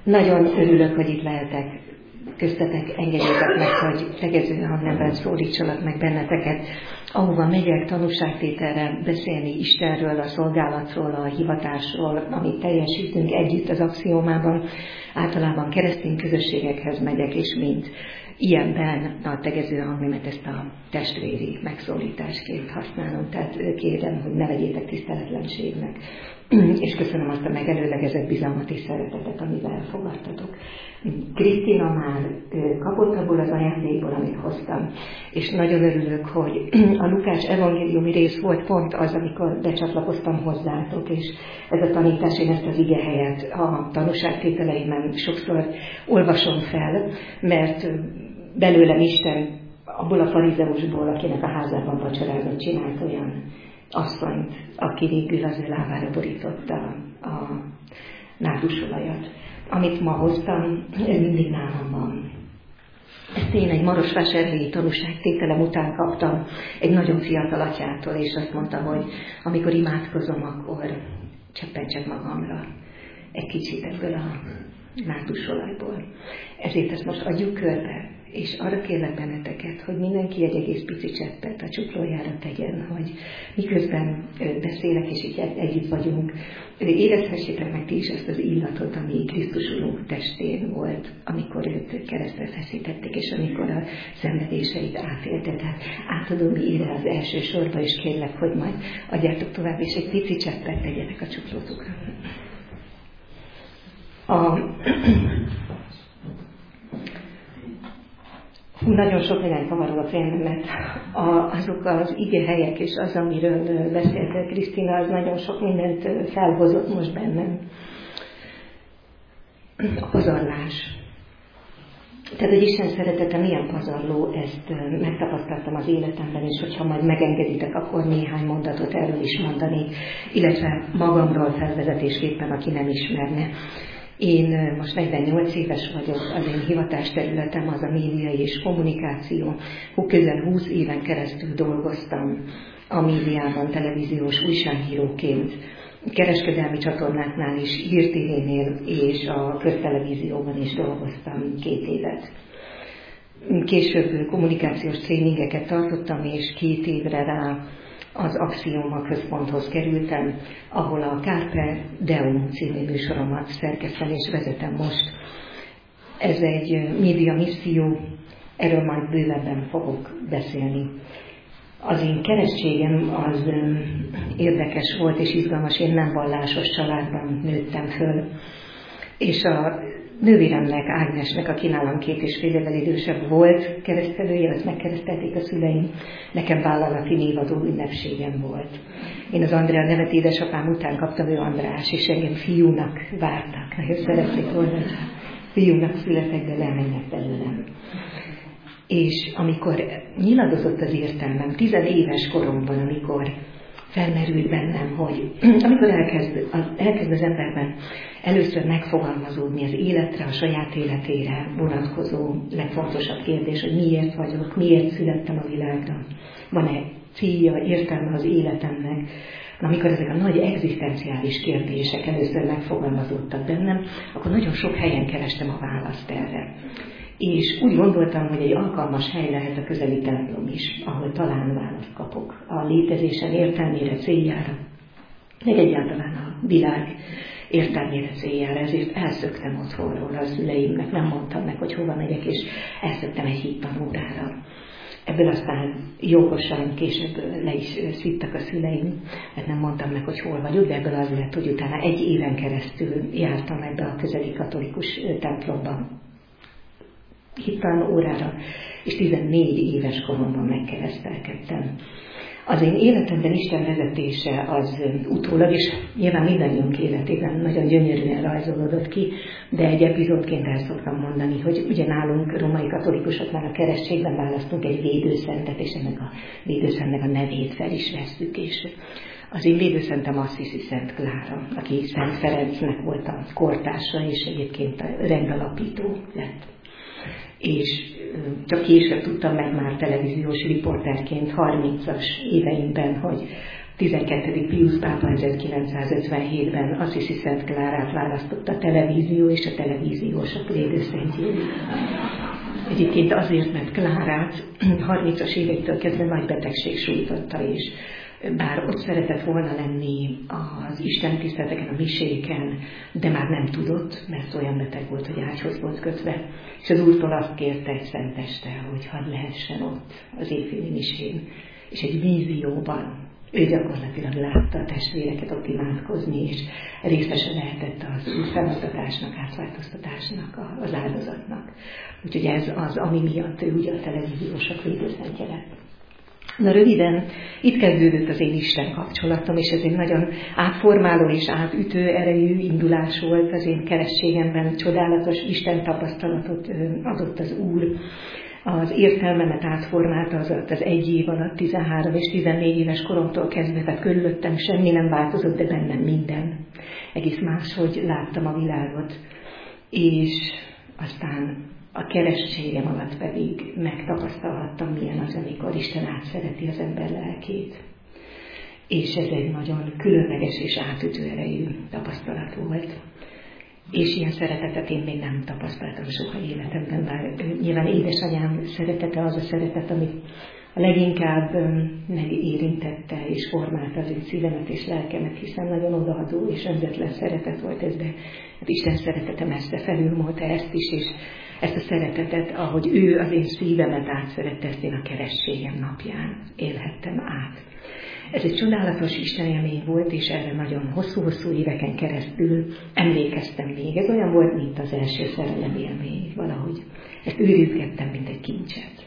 Nagyon örülök, hogy itt lehetek köztetek, engedjétek meg, hogy tegező hangnemben szólítsalak meg benneteket, ahova megyek tanúságtételre beszélni Istenről, a szolgálatról, a hivatásról, amit teljesítünk együtt az axiómában. Általában keresztény közösségekhez megyek, és mint ilyenben a tegező hangnemet ezt a testvéri megszólításként használom. Tehát kérem, hogy ne vegyétek tiszteletlenségnek. És köszönöm azt a megelőlegezett bizalmat és szeretetet, amivel elfogadtatok. Krisztina már kapott abból az ajándékból, amit hoztam, és nagyon örülök, hogy a Lukács evangéliumi rész volt pont az, amikor becsatlakoztam hozzátok, és ez a tanítás, én ezt az igehelyet a tanúságtételeimen sokszor olvasom fel, mert belőlem Isten abból a farizeusból, akinek a házában vacsorázott, csinált olyan asszonyt, aki végül az ő lábára borította a nádussolajat. Amit ma hoztam, ez mindig nálam van. Ezt én egy marosvásárhelyi tanúságtételem után kaptam egy nagyon fiatal atyától, és azt mondta, hogy amikor imádkozom, akkor cseppentsek magamra egy kicsit ebből a nádussolajból. Ezért ezt most adjuk körbe, és arra kérlek benneteket, hogy mindenki egy egész pici cseppet a csuklójára tegyen, hogy miközben beszélek, és így együtt vagyunk, érezhessétek meg ti is ezt az illatot, ami Krisztus Urunk testén volt, amikor őt keresztre feszítették, és amikor a szenvedéseit átélte. Tehát átadom ide az első sorba, és kérlek, hogy majd adjátok tovább, és egy pici cseppet tegyetek a csuklótukra. Nagyon sok minden kavarog a fejemben, azok az igehelyek és az, amiről beszélt Krisztina, az nagyon sok mindent felhozott most bennem. A pazarlás. Tehát, hogy Isten szeretete milyen pazarló, ezt megtapasztaltam az életemben, és hogyha majd megengeditek, akkor néhány mondatot erről is mondani, illetve magamról felvezetésképpen, aki nem ismerne. Én most 48 éves vagyok, az én hivatásterületem az a médiai és kommunikáció. Közel 20 éven keresztül dolgoztam a médiában, televíziós újságíróként, kereskedelmi csatornáknál is, hírtévénél és a köztelevízióban is dolgoztam 2 évet. Később kommunikációs tréningeket tartottam, és 2 évre rá az Axioma központhoz kerültem, ahol a Carpe Deum című műsoromat szerkesztem és vezetem most. Ez egy média misszió, erről majd bővebben fogok beszélni. Az én keresztségem az érdekes volt és izgalmas, én nem vallásos családban nőttem föl, és a nővéremnek, Ágnesnek, aki nálam 2,5 évvel idősebb volt keresztelője, azt megkeresztelték a szüleim, nekem vállalati névadó ünnepségem volt. Én az Andrea nevet édesapám után kaptam, ő András, és engem fiúnak vártak. Nagyon szerették volna, hogy fiúnak születek, de lemennek belőlem. És amikor nyiladozott az értelmem, 10 éves koromban, amikor felmerült bennem, hogy amikor elkezd az emberben először megfogalmazódni az életre, a saját életére vonatkozó legfontosabb kérdés, hogy miért vagyok, miért születtem a világra, van-e célja, értelme az életemnek. Amikor ezek a nagy egzisztenciális kérdések először megfogalmazódtak bennem, akkor nagyon sok helyen kerestem a választ erre. És úgy gondoltam, hogy egy alkalmas hely lehet a közeli templom is, ahol talán választ kapok a létezésem értelmére, céljára, meg egyáltalán a világ értelmére, céljára. Ezért elszöktem otthonról a szüleimnek, nem mondtam meg, hogy hova megyek, és elszöktem egy hittanórára. Ebből aztán jókosan később le is szittak a szüleim, mert nem mondtam meg, hogy hol vagyok, de ebből az lett, hogy utána 1 éven keresztül jártam ebbe a közeli katolikus templomba hittanórára, és 14 éves koromban megkeresztelkedtem. Az én életemben Isten vezetése az utólag, és nyilván mindannyiunk életében nagyon gyönyörűen rajzolódott ki, de egy epizódként el szoktam mondani, hogy ugye nálunk római katolikusoknál a keresztségben választunk egy védőszentet, és ennek a védőszentnek a nevét fel is vesszük, és az én védőszentem Assisi Szent Klára, aki Szent Ferencnek volt a kortársa, és egyébként a rendalapító lett. És csak később tudtam meg már televíziós riporterként 30-as éveimben, hogy 12. Piusz pápa 1957-ben Assisi Szent Klárát választotta a televízió és a televíziósok védőszentjévé. Egyébként azért, mert Klárát 30-as évektől kezdve nagy betegség sújtotta, és bár ott szeretett volna lenni az istentiszteleteken, a miséken, de már nem tudott, mert olyan beteg volt, hogy ágyhoz volt kötve. És az Úrtól azt kérte egy szenteste, hogy hadd lehessen ott az éjféli misén. És egy vízióban ő gyakorlatilag látta a testvéreket ott imádkozni, és részese lehetett az új felmutatásnak, átváltoztatásnak, az áldozatnak. Úgyhogy ez az, ami miatt ő ugye a televíziósok védőszentje lett. Na röviden, itt kezdődött az én Isten kapcsolatom, és ez egy nagyon átformáló és átütő erejű indulás volt az én keresztségemben. Csodálatos Isten tapasztalatot adott az Úr. Az értelmemet átformálta az egy év alatt, 13 és 14 éves koromtól kezdve, tehát körülöttem semmi nem változott, de bennem minden. Egész máshogy láttam a világot, és aztán a keresztségem alatt pedig megtapasztalhattam, milyen az, amikor Isten átszereti az ember lelkét. És ez egy nagyon különleges és átütő erejű tapasztalat volt. És ilyen szeretetet én még nem tapasztaltam soha életemben, bár nyilván édesanyám szeretete az a szeretet, ami a leginkább megérintette és formálta az ő szívemet és lelkemet, hiszen nagyon odaadó és önzetlen szeretet volt ez, de hát Isten szeretete messze felülmúlta ezt is, és ezt a szeretetet, ahogy ő az én szívemet átszerette, ezt én a keresztségem napján élhettem át. Ez egy csodálatos Isten élmény volt, és erre nagyon hosszú-hosszú éveken keresztül emlékeztem még. Ez olyan volt, mint az első szerelem élmény valahogy. Ezt őrizgettem, mint egy kincset.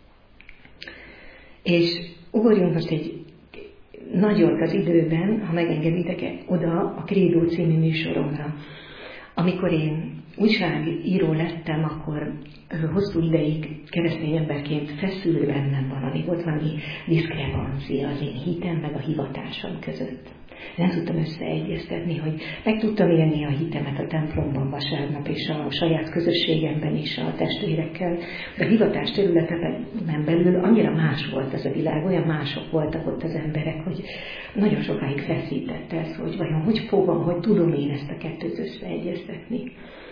És ugorjunk most egy nagyot az időben, ha megengeditek oda a Credo című műsoromra. Amikor én újságíró lettem, akkor hosszú ideig keresztény emberként feszül bennem valami, volt valami diszkrepancia az én hitem meg a hivatásom között. Nem tudtam összeegyeztetni, hogy meg tudtam élni a hitemet a templomban vasárnap és a saját közösségemben is a testvérekkel, de a hivatás területen belül annyira más volt ez a világ, olyan mások voltak ott az emberek, hogy nagyon sokáig feszített ez, hogy vajon hogy fogom, hogy tudom én ezt a kettőt összeegyeztetni.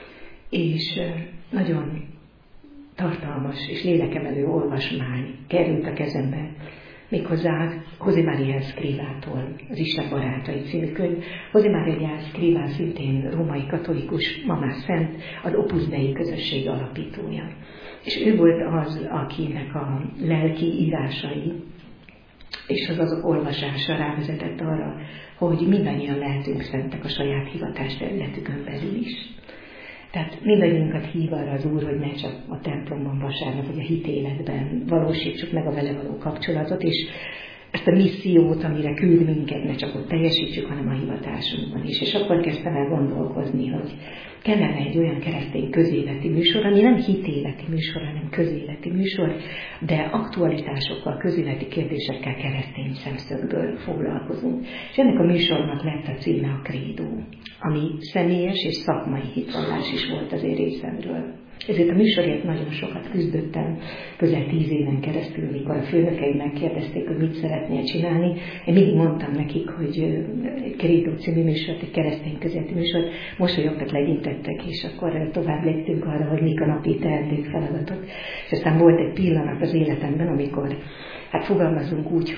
És nagyon tartalmas és lélekemelő olvasmány került a kezembe, méghozzá José María Escrivától, az Isten barátai című könyv. José María Escrivá szintén római katolikus, ma már szent, az Opus Dei közösség alapítója. És ő volt az, akinek a lelki írásai és az azok olvasása rávezetett arra, hogy mindannyian lehetünk szentek a saját hivatás területükön belül is. Tehát mindannyiunkat hív arra az Úr, hogy ne csak a templomban vasárnap, vagy a hitéletben valósítsuk meg a vele való kapcsolatot, és ezt a missziót, amire küld minket, ne csak ott teljesítsük, hanem a hivatásunkban is. És akkor kezdtem el gondolkozni, hogy kellene egy olyan keresztény közéleti műsor, ami nem hitéleti műsor, hanem közéleti műsor, de aktualitásokkal, közéleti kérdésekkel keresztény szemszögből foglalkozunk. És ennek a műsornak lett a címe a Credo, ami személyes és szakmai hitvallás is volt az én részemről. Ezért a műsorért nagyon sokat küzdöttem, közel 10 éven keresztül, amikor a főnökeim megkérdezték, hogy mit szeretnél csinálni. Én mindig mondtam nekik, hogy egy Credo című műsort, egy keresztény közéleti műsort, mosolyogtak, legyintettek, és akkor tovább léptünk arra, hogy mik a napi teendők, feladatok. És aztán volt egy pillanat az életemben, amikor, hát fogalmazunk úgy,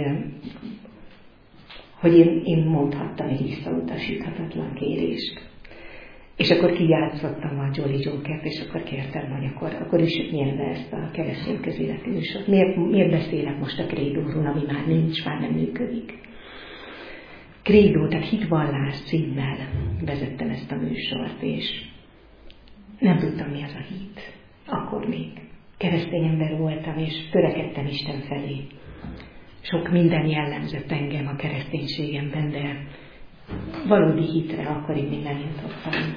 hogy én mondhattam egy visszautasíthatatlan kérést. És akkor kijátszottam a Jolly Jokert, és akkor kértem, hogy akkor is milyen le ezt a keresztény közéleti műsort. Miért beszélek most a Credo-ról, ami már nincs, már nem működik? Credo, tehát hitvallás címmel vezettem ezt a műsort, és nem tudtam, mi az a hit. Akkor még keresztény ember voltam, és törekedtem Isten felé. Sok minden jellemzett engem a kereszténységemben, de valódi hitre akkor én még nem jutottam.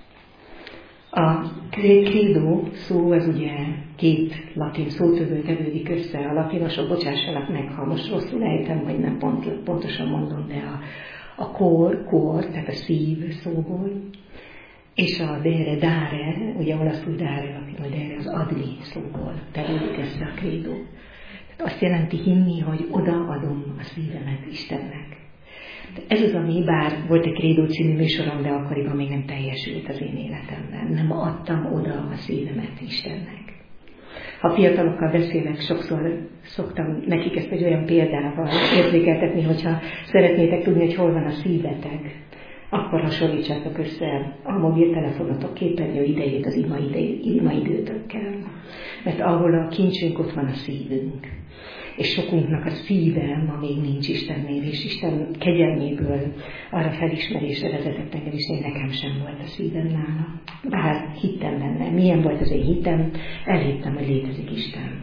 A Credo szó az ugye 2 latin szótövből tevődik össze. A latinosok bocsássanak meg, ha most rosszul ejtem, vagy nem pontosan mondom, de a cor, tehát a szív szóból, és a dare, ugye olaszul dare, latinul dare, az adni szóból tevődik össze a Credo. Azt jelenti hinni, hogy odaadom a szívemet Istennek. Ez az, ami bár volt egy Krédó című műsorom, de akkoriban még nem teljesült az én életemben. Nem adtam oda a szívemet Istennek. Ha fiatalokkal beszélek, sokszor szoktam nekik ezt egy olyan példával érzékeltetni, hogyha szeretnétek tudni, hogy hol van a szívetek, akkor hasonlítsátok össze a mobiltelefonotok képernyő idejét az imaidőtökkel. Mert ahol a kincsünk, ott van a szívünk. És sokunknak a szíve ma még nincs Istennél, és Isten kegyelméből arra felismerésre vezetett engem is, hogy nekem sem volt a szívem nála. Bár hittem benne. Milyen volt az én hitem? Elhittem, hogy létezik Isten.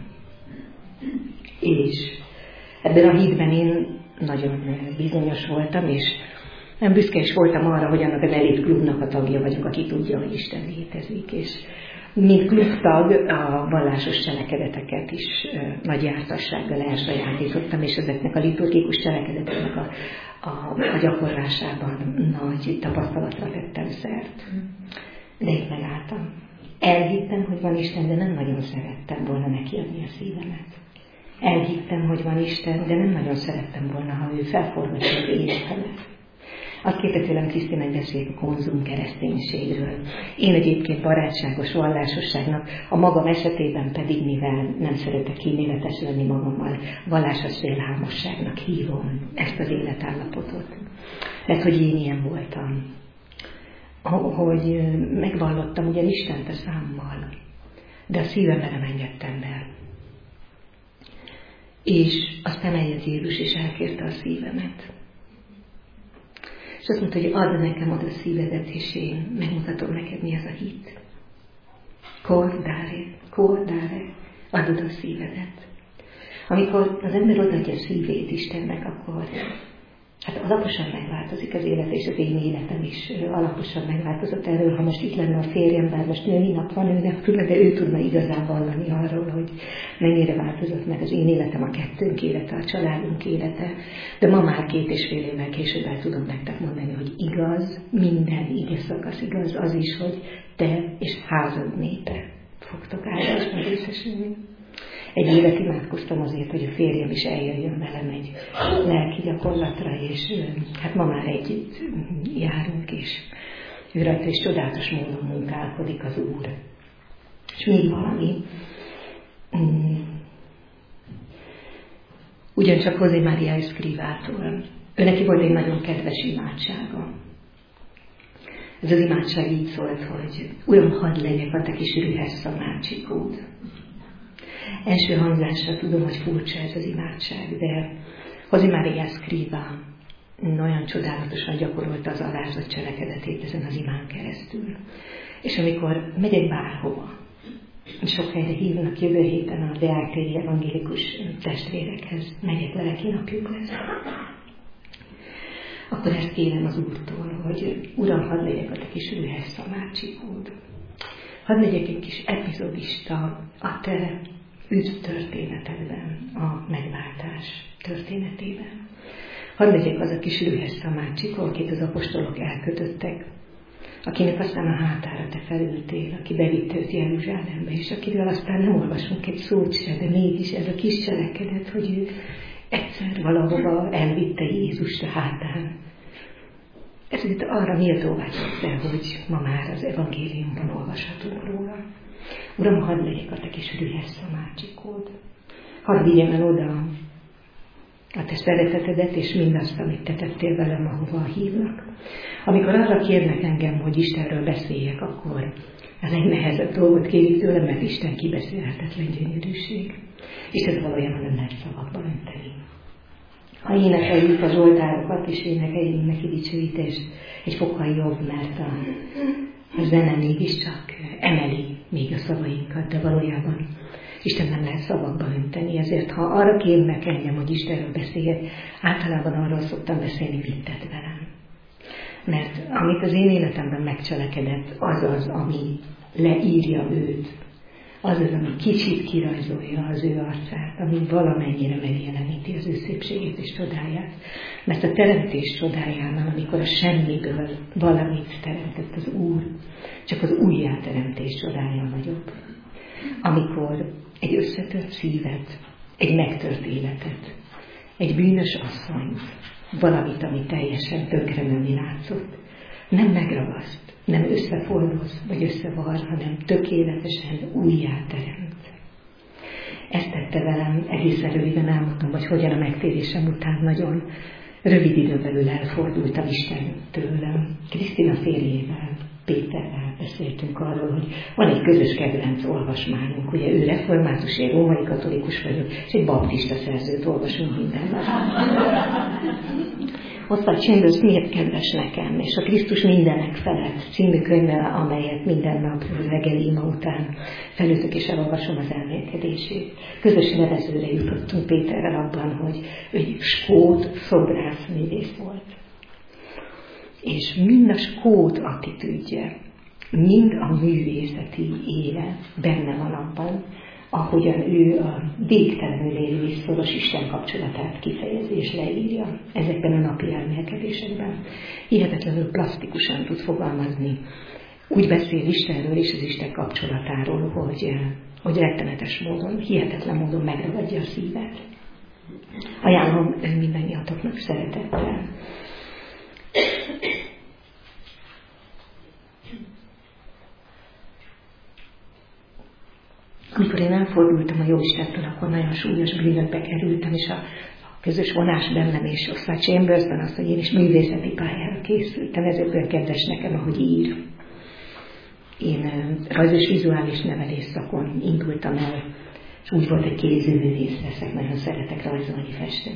És ebben a hitben én nagyon bizonyos voltam, és nem büszke is voltam arra, hogy annak az elit klubnak a tagja vagyok, aki tudja, hogy Isten létezik. És mint klubtag a vallásos cselekedeteket is nagy jártassággal elsajátítottam, és ezeknek a liturgikus cselekedeteknek a gyakorlásában nagy tapasztalatra tettem szert. De itt megálltam. Elhittem, hogy van Isten, de nem nagyon szerettem volna nekiadni a szívemet. Elhittem, hogy van Isten, de nem nagyon szerettem volna, ha ő felforgatja az életemet. Azt kérte tőlem Kriszti, hogy beszéljek a konzum kereszténységről. Én egyébként barátságos vallásosságnak, a magam esetében pedig, mivel nem szeretek kíméletes lenni magammal, vallásos félhámosságnak hívom ezt az életállapotot. Mert hogy én ilyen voltam. Hogy megvallottam ugyan Istent a számmal, de a szívembe nem engedtem be. És aztán eljött Jézus, és elkérte a szívemet. És azt mondta, hogy add nekem oda a szívedet, és én megmutatom neked, mi az a hit. Kordare, add oda a szívedet. Amikor az ember odaadja a szívét Istennek, akkor hát alaposan megváltozik az élet, és az én életem is alaposan megváltozott erről. Ha most itt lenne a férjem, bár most női nap van, ő nem tudna, de ő tudna igazán vallani arról, hogy mennyire változott meg az én életem, a kettőnk élete, a családunk élete. De ma már 2,5 évvel később el tudom nektek mondani, hogy igaz, minden ige szakasz igaz, az is, hogy te és házad népe fogtok áldásban részesülni. Egy évet imádkoztam azért, hogy a férjem is eljöjjön velem egy lelki gyakorlatra, és hát ma már együtt járunk, és ő rajta is csodálatos módon munkálkodik az Úr. És még valami, ugyancsak José María Escrivától. Neki volt egy nagyon kedves imádsága. Ez az imádság így szólt, hogy Uram, hadd legyek a te kis rühes szamácsikód. Első hangzásra tudom, hogy furcsa ez az imádság, de José María Escrivá olyan csodálatosan gyakorolta az alázat cselekedetét ezen az imán keresztül. És amikor megyek bárhova, sok helyre hívnak, jövő héten a Deák-téri evangélikus testvérekhez, megyek, lelki napjuk lesz. Akkor ezt kérem az Úrtól, hogy Uram, hadd legyek a te kis rühes szamácsikód. Hadd legyek egy kis epizodista a te üdv történetedben, a megváltás történetében. Hadd legyek az a kis rühes szamácsikó, akit az apostolok elkötöttek, akinek aztán a hátára te felültél, aki bevitte őt Jeruzsálembe, és akiről aztán nem olvasunk egy szót se, de mégis ez a kis cselekedet, hogy ő egyszer valahova elvitte Jézust a hátán. Ezért arra méltóvá tette, hogy ma már az evangéliumban olvashatunk róla. Uram, hadd legyek a te kis rühes szamácsikód. Hadd vigyem el oda a te szeretetedet, és mindazt, amit te tettél velem, ahova hívnak. Amikor arra kérnek engem, hogy Istenről beszéljek, akkor a legnehezebb dolgot kérik tőlem, mert Isten kibeszélhetetlen gyönyörűség. És ez valójában nem lehet szavakba önteni. Ha énekeljük a zsoltárokat, és énekeljünk neki dicsőítést, egy fokkal jobb, mert a zene mégiscsak emeli még a szavainkat, de valójában Isten nem lehet szavakba önteni, ezért ha arra kérnek engem, hogy Istenről beszéljek, általában arról szoktam beszélni, mit tett velem. Mert amit az én életemben megcselekedett, az az, ami leírja őt, az az, ami kicsit kirajzolja az ő arcát, ami valamennyire megjeleníti az ő szépségét és csodáját. Mert a teremtés csodájánál, amikor a semmiből valamit teremtett az Úr, csak az újjáteremtés csodája nagyobb. Amikor egy összetört szívet egy megtört életet, egy bűnös asszonyt, valamit, ami teljesen tönkre menni látszott. Nem megragaszt, nem összefordoz, vagy összevar, hanem tökéletesen újjáteremt. Ezt tette velem, egészen röviden elmondtam, hogy hogyan a megtérésem után nagyon rövid időn belül elfordultam Istentől. Krisztina férjével, Péterrel beszéltünk arról, hogy van egy közös kedvenc olvasmányunk. Ugye ő református, én római katolikus vagyok, és egy baptista szerzőt olvasunk minden nap. Oswald Chambers miért kedves nekem, és a Krisztus mindenek felett című könyve, amelyet minden nap reggel ima után felültök és elolvasom az elmélkedését. Közös nevezőre jutottunk Péterrel abban, hogy ő egy skót szobrász művész volt. És mind a skót attitűdje, mind a művészeti éle benne van abban, ahogyan ő a végtelenül élő és szoros Isten kapcsolatát kifejezi és leírja ezekben a napi elmélkedésekben. Hihetetlenül plastikusan tud fogalmazni. Úgy beszél Istenről és az Isten kapcsolatáról, hogy rettenetes módon, hihetetlen módon megragadja a szívet. Ajánlom mindannyiatoknak szeretettel. Amikor én elfordultam a Jóistentől, akkor nagyon súlyos bűnökbe kerültem, és a közös vonás bennem, és Oswald Chambersben azt, hogy én is művészeti pályára készültem, ezekből kedves nekem, ahogy ír. Én rajz- és vizuális nevelés szakon indultam el, és úgy volt, hogy képzőművész leszek, nagyon szeretek rajzolni, festeni.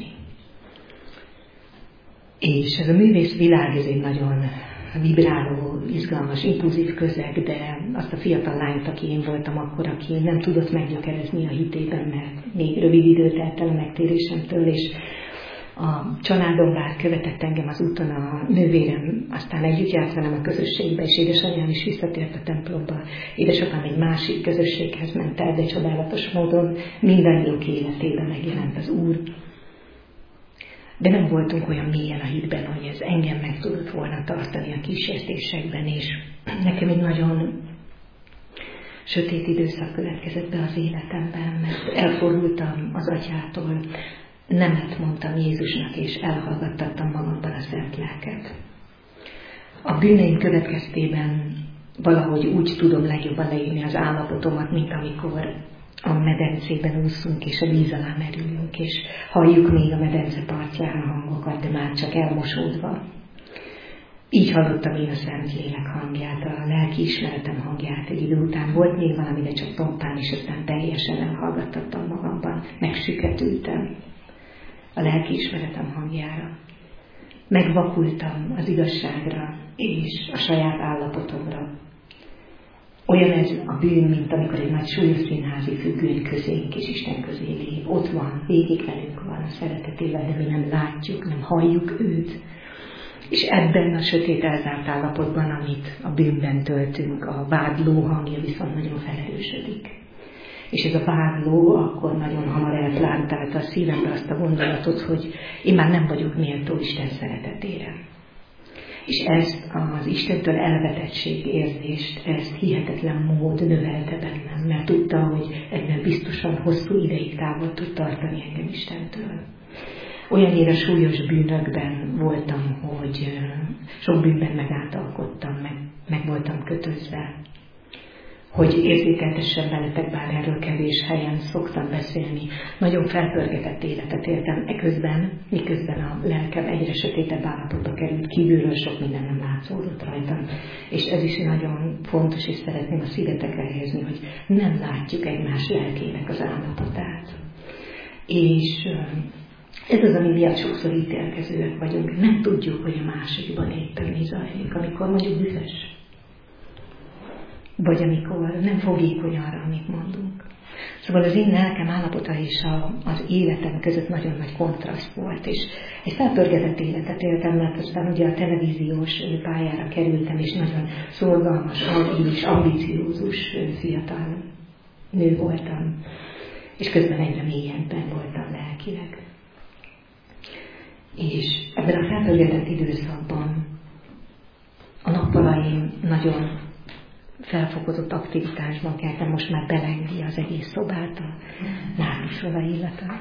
És ez a művész világ, ez egy nagyon vibráló, izgalmas, impulzív közeg, de azt a fiatal lányt, aki én voltam akkor, aki nem tudott meggyökerezni a hitében, mert még rövid időt telt el a megtérésemtől, és a családom bár követett engem az úton, a nővérem aztán együtt járt velem a közösségbe, és édesanyám is visszatért a templomba. Édesapám egy másik közösséghez ment el, de csodálatos módon mindannyiunk életében megjelent az Úr. De nem voltunk olyan mélyen a hitben, hogy ez engem meg tudott volna tartani a kísértésekben, és nekem egy nagyon sötét időszak következett be az életemben, mert elfordultam az atyától, nemet mondtam Jézusnak, és elhallgattattam magamban a szent lelket. A bűneim következtében valahogy úgy tudom legjobban leírni az állapotomat, mint amikor a medencében úszunk, és a víz alá merülünk, és halljuk még a medence partján a hangokat, de már csak elmosódva. Így hallottam én a Szentlélek hangját, a lelkiismeretem hangját. Egy idő után volt még valami, de csak tompán, és aztán teljesen elhallgattattam magamban, megsüketültem a lelkiismeretem hangjára. Megvakultam az igazságra és a saját állapotomra. Olyan ez a bűn, mint amikor egy nagy súlyos színházi függöny közénk és Isten közé lép. Ott van, végig velünk van a szeretetével, de mi nem látjuk, nem halljuk őt. És ebben a sötét elzárt állapotban, amit a bűnben töltünk, a vádló hangja viszont nagyon felerősödik. És ez a vádló akkor nagyon hamar elplántálta a szívembe azt a gondolatot, hogy én már nem vagyok méltó Isten szeretetére. És ezt az Istentől elvetettség érzést, ezt hihetetlen mód növelte bennem, mert tudta, hogy ebben biztosan hosszú ideig távol tud tartani engem Istentől. Olyannyira súlyos bűnökben voltam, hogy sok bűnben megáltalkodtam, meg voltam kötözve. Hogy érzékeltessem veletek, bár erről kevés helyen szoktam beszélni. Nagyon felpörgetett életet éltem miközben a lelkem egyre sötétebb állapotba került, kívülről sok minden nem látszódott rajtam. És ez is nagyon fontos, és szeretném a szívetekre helyezni, hogy nem látjuk egymás lelkének az állapotát. És ez az, ami miatt sokszor ítélkezőek vagyunk. Nem tudjuk, hogy a másikban éppen mi zajlik, amikor mondjuk dühös. Vagy amikor nem fogékony arra, amit mondunk. Szóval az én lelkem állapota és az életem között nagyon nagy kontraszt volt, és egy felpörgetett életet éltem, mert aztán ugye a televíziós pályára kerültem, és nagyon szorgalmas, és ambiciózus fiatal nő voltam, és közben egyre mélyebben voltam lelkileg. És ebben a felpörgetett időszakban a nappalaim nagyon felfokozott aktivitásban keltem, most már belengi az egész szobát a nárvisrola illata.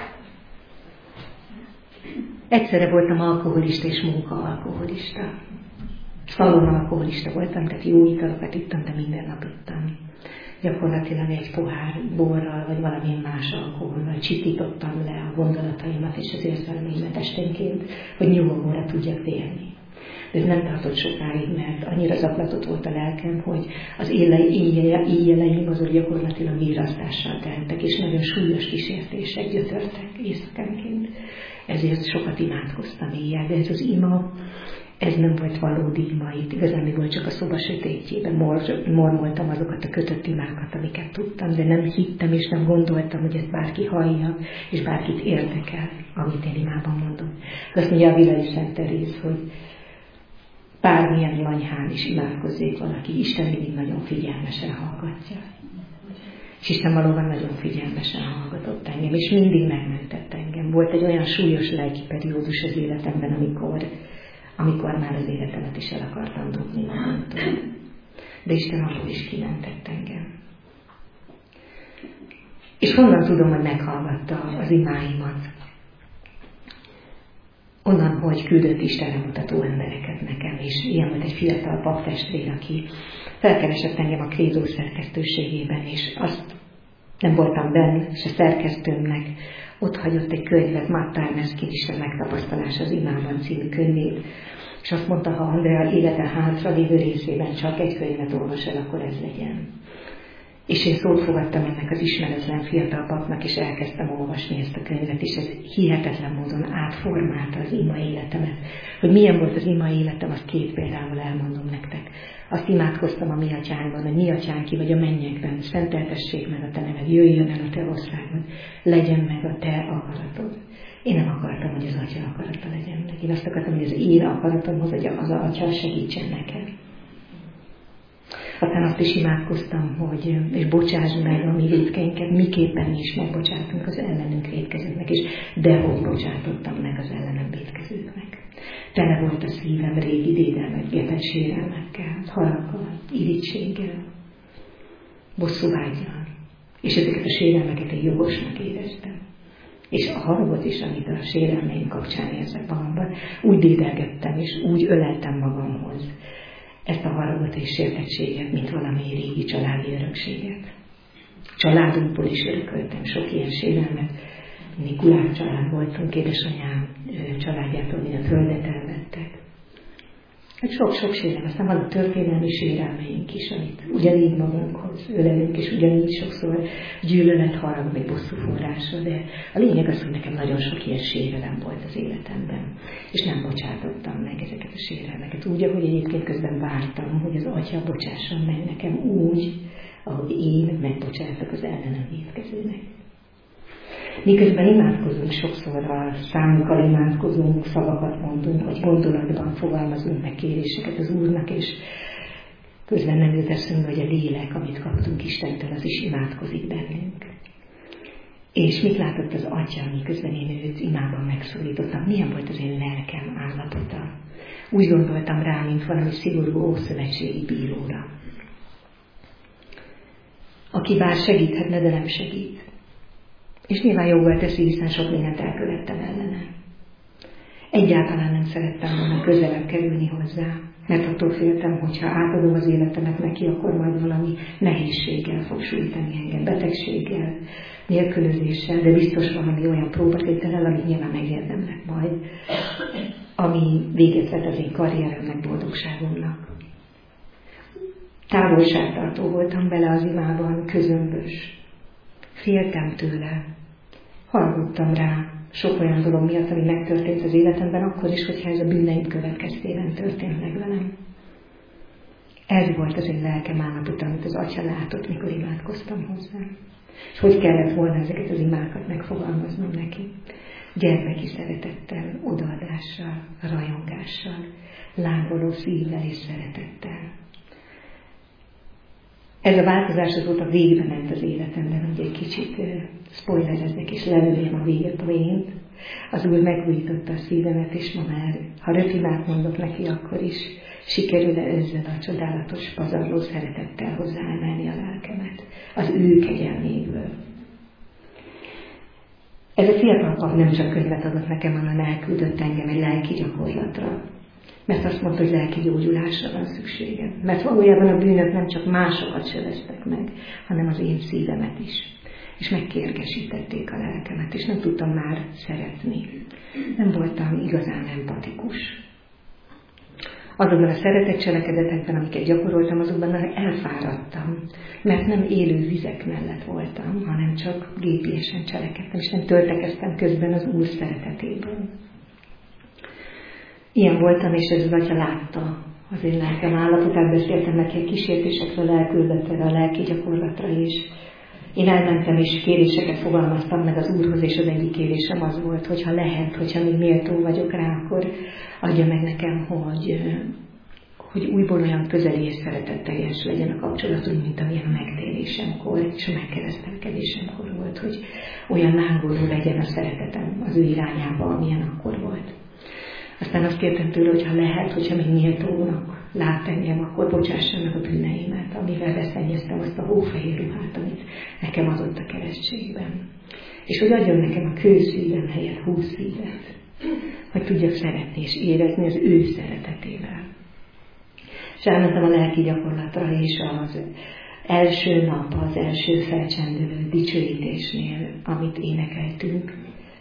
Egyszerre voltam alkoholista és munkaalkoholista. Szalonalkoholista voltam, tehát jó italokat ittam, de minden nap ittam. Gyakorlatilag egy pohár borral, vagy valamilyen más alkohollal csitítottam le a gondolataimat és az érzelmeimet esténként, hogy nyugovóra tudjak térni. De ez nem tartott sokáig, mert annyira zaklatott volt a lelkem, hogy az éjjeleim azok gyakorlatilag virasztással teltek, és nagyon súlyos kísértések gyötörtek éjszakánként. Ezért sokat imádkoztam éjjel, de ez az ima, ez nem volt valódi ima, itt igazán volt csak a szoba sötétjében, mormoltam azokat a kötött imákat, amiket tudtam, de nem hittem és nem gondoltam, hogy ezt bárki hallja, és bárkit érdekel, amit én imában mondom. De azt mondja a Vilai Szent Teréz, hogy bármilyen lanyhán is imádkozzék valaki, Isten mindig nagyon figyelmesen hallgatja. És Isten valóban nagyon figyelmesen hallgatott engem, és mindig megmentett engem. Volt egy olyan súlyos lelki periódus az életemben, amikor már az életemet is el akartam dobni magamtól. De Isten akkor is kimentett engem. És honnan tudom, hogy meghallgatta az imáimat? Onnan, hogy küldött Istenre mutató embereket nekem, és ilyen volt egy fiatal paptestvér, aki felkeresett engem a Krédó szerkesztőségében, és azt nem voltam benne, se szerkesztőmnek, ott hagyott egy könyvet, Matt Tarneszkin Isten megtapasztalás az imában című könyvét, és azt mondta, ha Andrea élete hátra lévő részében csak egy könyvet olvas el, akkor ez legyen. És én szót fogadtam ennek az ismeretlen fiatal papnak, és elkezdtem olvasni ezt a könyvet, és ez hihetetlen módon átformálta az ima életemet. Hogy milyen volt az ima életem, azt 2 példával elmondom nektek. Azt imádkoztam a mi atyánkban, hogy mi atyánk ki vagy a mennyekben, szenteltessék meg a te neved, jöjjön el a te országod, legyen meg a te akaratod. Én nem akartam, hogy az atya akarata legyen meg. Én azt akartam, hogy az én akaratomhoz, hogy az atya segítsen nekem. Aztán azt is imádkoztam, hogy és bocsáss meg a mi vétkeinket, miképpen mi is megbocsátunk az ellenünk vétkezőknek, és dehogy bocsátottam meg az ellenem vétkezőknek. Tele volt a szívem régi dédelmetgetett sérelmekkel, haraggal, irítséggel, bosszúvággyal. És ezeket a sérelmeket én jogosnak éreztem. És a haragot is, amit a sérelmeim kapcsán érzek magamban, úgy dédelgettem, és úgy öleltem magamhoz ezt a haragot és sértettséget, mint valami régi családi örökséget. Családunkból is örököltem sok ilyen sérelmet. Mi kulák család voltunk, édesanyám családjától mindent földet elvettek. Hát sok sérelem, aztán van a történelmi sérelmeink is, amit ugyanígy magunkhoz ölelünk, és ugyanígy sokszor gyűlölet, harag, meg bosszú forrása, de a lényeg az, hogy nekem nagyon sok ilyen sérelem volt az életemben, és nem bocsátottam meg ezeket a sérelmeket. Úgy, ahogy egyébként közben vártam, hogy az atya bocsásson meg nekem úgy, ahogy én megbocsátok az ellenem vétkezőnek. Miközben imádkozunk, sokszor a számunkkal imádkozunk, szavakat mondunk, vagy gondolatban fogalmazunk meg kéréseket az Úrnak, és közben nem jut eszünkbe, hogy a lélek, amit kaptunk Istentől, az is imádkozik bennünk. És mit látott az atya, miközben én őt imában megszólítottam? Milyen volt az én lelkem állapota? Úgy gondoltam rá, mint valami szigorú ószövetségi bíróra, aki bár segíthetne, de nem segít. És nyilván joggal teszi, hiszen sok mindent elkövettem ellene. Egyáltalán nem szerettem volna közelebb kerülni hozzá, mert attól féltem, hogyha átadom az életemet neki, akkor majd valami nehézséggel fog sújtani engem, betegséggel, nélkülözéssel, de biztos valami olyan próbatétellel, amit nyilván megérdemlek majd, ami véget vet az én karrieremnek, boldogságomnak. Távolságtartó voltam bele az imában, közömbös. Féltem tőle, haragudtam rá sok olyan dolog miatt, ami megtörtént az életemben, akkor is, hogyha ez a bűneim következtében történt meg velem. Ez volt az én lelkem állapota, amit az atya látott, mikor imádkoztam hozzá. És hogy kellett volna ezeket az imákat megfogalmaznom neki? Gyermeki szeretettel, odaadással, rajongással, lángoló szívvel és szeretettel. Ez a változás azóta végbe ment az életemben, hogy egy kicsit spoilereznek és lelőjem a végepoént. Az Úr megújította a szívemet, és ma már, ha röpimát mondok neki, akkor is sikerül-e ezzel a csodálatos, pazarló szeretettel hozzáemelni a lelkemet az ő kegyelméből. Ez a fiatal pap nem csak könyvet adott nekem, hanem elküldött engem egy lelki gyakorlatra. Mert azt mondta, hogy lelki gyógyulásra van szükségem. Mert valójában a bűnök nem csak másokat sebeztek meg, hanem az én szívemet is. És megkérgesítették a lelkemet, és nem tudtam már szeretni. Nem voltam igazán empatikus. Azokban a szeretett cselekedetekben, amiket gyakoroltam, azokban elfáradtam. Mert nem élő vizek mellett voltam, hanem csak gépiesen cselekedtem, és nem töltekeztem közben az Úr szeretetéből. Ilyen voltam, és ez az Atya látta az én lelkem állapotát, beszéltem neki a kísértésekről, elküldött erre a lelki gyakorlatra is. Én elmentem, és kéréseket fogalmaztam meg az Úrhoz, és az egyik kérésem az volt, hogyha lehet, hogyha még méltó vagyok rá, akkor adja meg nekem, hogy újból olyan közeli és szeretetteljes legyen a kapcsolatunk, mint amilyen a megtérésemkor és a megkeresztelkedésemkor volt, hogy olyan lángoló legyen a szeretetem az ő irányába, amilyen akkor volt. Aztán azt kértem tőle, hogy ha lehet, hogyha még méltónak lát engem, akkor bocsássa meg a bűneimet, amivel beszennyeztem azt a hófehér ruhát, amit nekem adott a keresztségben. És hogy adjon nekem a kőszívem helyett húszszívet, hogy tudjak szeretni és érezni az ő szeretetével. És elmentem a lelki gyakorlatra, és az első nap, az első felcsendülő dicsőítésnél, amit énekeltünk,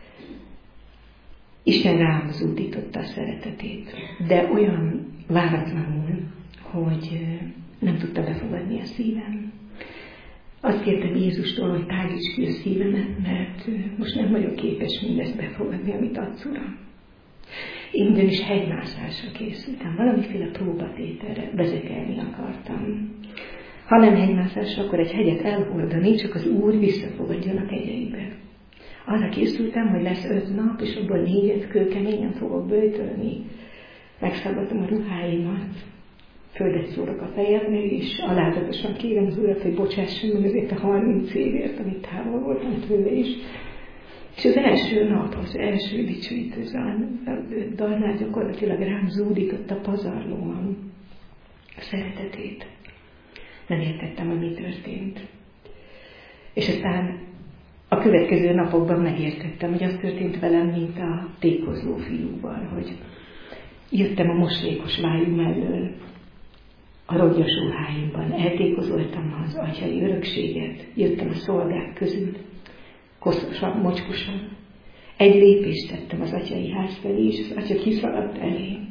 Isten rám zúdította a szeretetét, de olyan váratlanul, hogy nem tudta befogadni a szívem. Azt kértem Jézustól, hogy tágíts ki a szívemet, mert most nem vagyok képes mindezt befogadni, amit adsz, Uram. Én ugyanis hegymászásra készültem, valamiféle próbatételre vezekelni akartam. Ha nem hegymászásra, akkor egy hegyet elhordani, csak az Úr visszafogadjon a kegyeibe. Arra készültem, hogy lesz 5 nap, és abból 4 kőkeményen fogok böjtölni. Megszabadtam a ruháimat, földet szórok a fejemre, és alázatosan kérem az Urat, hogy bocsásson meg azért a 30 évért, amit távol voltam tőle is. És az első nap, az első dicsőítő dalnál gyakorlatilag rám zúdított a pazarlóan a szeretetét. Nem értettem, hogy mi történt. És aztán a következő napokban megértettem, hogy az történt velem, mint a tékozló fiúval, hogy jöttem a moslékos vájú mellől, a rongyos ruháimban, eltékozoltam az atyai örökséget, jöttem a szolgák közül, koszosan, mocskosan. Egy lépést tettem az atyai ház felé, és az atya kiszaladt elém.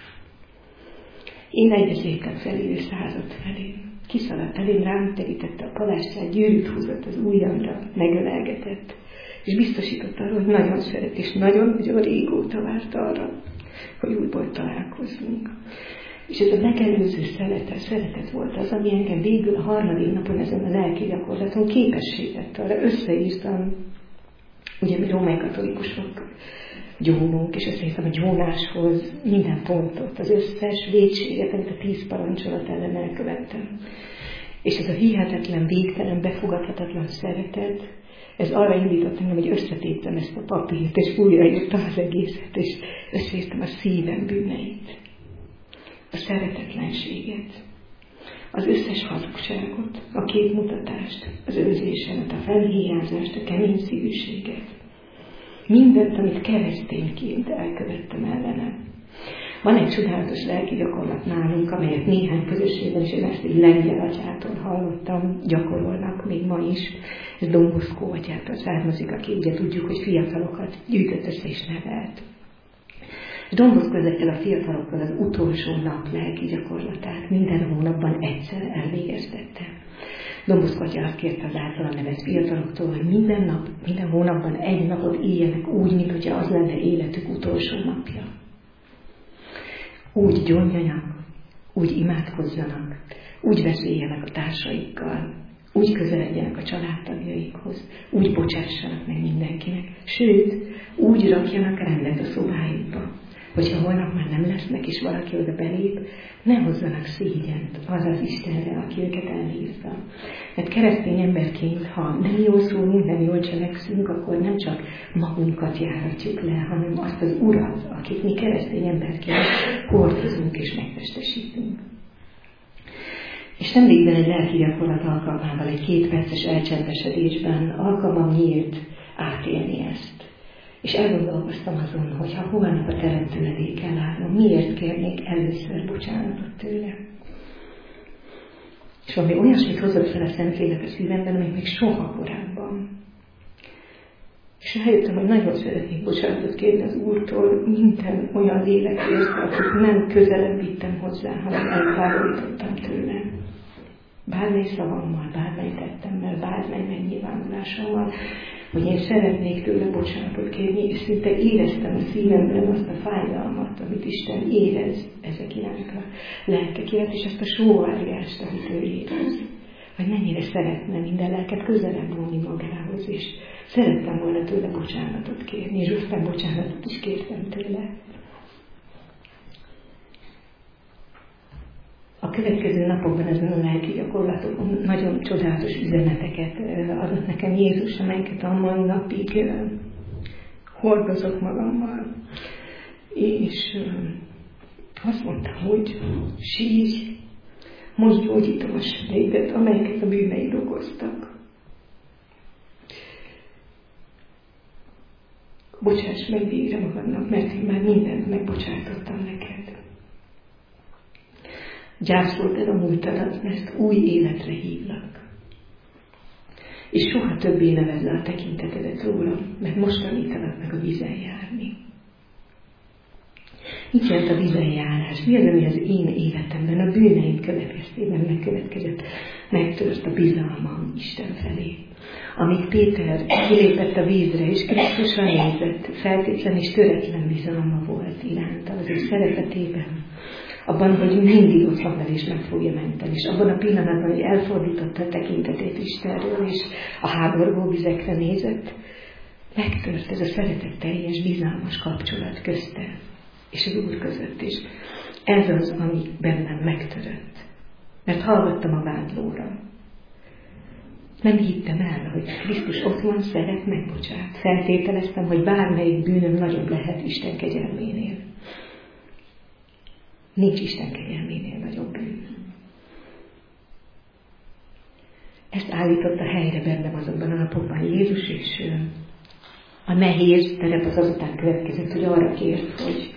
Én egyezétem felé, ő százott felé. Kiszaladt elém, rám terítette a palástját, gyűrűt húzott az ujjamra, megölelgetett, és biztosított arra, hogy nagyon szeret, és nagyon-nagyon régóta várt arra, hogy újból találkozzunk. És ez a megelőző szeretet volt az, ami engem végül a 3. napon ezen a lelki gyakorlaton képességet arra összeírtam. Ugye mi római katolikusok gyónunk, és összeírtam a gyónáshoz minden pontot, az összes vétséget, amit a 10 parancsolat ellen elkövettem. És ez a hihetetlen, végtelen, befogadhatatlan szeretet, ez arra indított engem, hogy összetéptem ezt a papírt, és újraírtam az egészet, és összeírtam a szívem bűneit, a szeretetlenséget, az összes hazugságot, a képmutatást, az önzésemet, a felhíjázást, a kemény szívűséget. Mindent, amit keresztényként elkövettem ellenem. Van egy csodálatos lelki gyakorlat nálunk, amelyet néhány közösségben, és én ezt egy lengyel atyától hallottam, gyakorolnak még ma is. Ez Don Bosco atyától származik, aki ugye tudjuk, hogy fiatalokat gyűjtött össze és nevelt. Don Bosco ezekkel a fiatalokkal az utolsó nap lelki gyakorlatát minden hónapban egyszer elvégeztette. Don Bosco atya azt kérte az általa nevelt fiataloktól, hogy minden nap, minden hónapban egy napot éljenek úgy, mintha az lenne életük utolsó napja. Úgy gyónjanak, úgy imádkozzanak, úgy beszéljenek a társaikkal, úgy közeledjenek a családtagjaikhoz, úgy bocsássanak meg mindenkinek, sőt, úgy rakjanak rendet a szobájukba, hogyha holnap már nem lesznek, és valaki oda belép, ne hozzanak szégyent arra az Istenre, aki őket elhívta. Mert keresztény emberként, ha nem jól szólunk, nem jól cselekszünk, akkor nem csak magunkat járatjuk le, hanem azt az Urat, akit mi keresztény emberként hordozunk és megtestesítünk. És nemrégben egy lelki gyakorlat alkalmával, egy 2 perces elcsendesedésben alkalmam nyílt átélni ezt. És elgondolkoztam azon, hogy ha holnap a teremtő elé kell állnom, miért kérnék először bocsánatot tőle. És valami olyasmit hozott fel a Szentlélek a szívemben, amit még soha korábban. És rájöttem, hogy nagyon szeretnék bocsánatot kérni az Úrtól minden olyan lélekért, akit nem közelebb vittem hozzá, hanem eltávolítottam tőle. Bármely szavammal, bármely tettemmel, bármely megnyilvánulásommal, hogy én szeretnék tőle bocsánatot kérni, és szinte éreztem a szívemben azt a fájdalmat, amit Isten érez ezek iránt a lelkek iránt, és ezt a sóvárgást, amit ő érez. Hogy mennyire szeretne minden lelket közelebb vonni magához, és szerettem volna tőle bocsánatot kérni, és aztán bocsánatot is kértem tőle. A következő napokban ezen a lelki gyakorlatokon nagyon csodálatos üzeneteket adott nekem Jézus, amelyeket a mai napig hordozok magammal. És azt mondta, hogy sírj, most gyógyítom a sebeidet, amelyeket a bűneid okoztak. Bocsáss meg végre magadnak, mert én már mindent megbocsátottam neked. Gyászold el a múltadat, mert új életre hívlak. És soha többé ne vedd le a tekintetedet rólam, mert most tanítalak meg a vízen járni. Mit jelent a vízen járás? Mi az, ami az én életemben, a bűneim következtében megkövetkezett? Megtört a bizalmam Isten felé. Amíg Péter kilépett a vízre, és Krisztusra nézett, feltétlen és töretlen bizalma volt iránta az ő szeretetében. Abban, hogy mindig ott van és meg fogja menteni. És abban a pillanatban, hogy elfordította a tekintetét Istenről, és a háborgó vizekre nézett, megtört ez a szeretetteljes, bizalmas kapcsolat közte és az Úr között is. Ez az, ami bennem megtörött. Mert hallgattam a vádlóra. Nem hittem el, hogy Krisztus ott van, szeret, megbocsát. Feltételeztem, hogy bármelyik bűnöm nagyobb lehet Isten kegyelménél. Nincs Isten kegyelménél nagyobb bűn. Ezt állította helyre bennem azokban a napokban Jézus, és a nehéz terep az azután következett, hogy arra kért,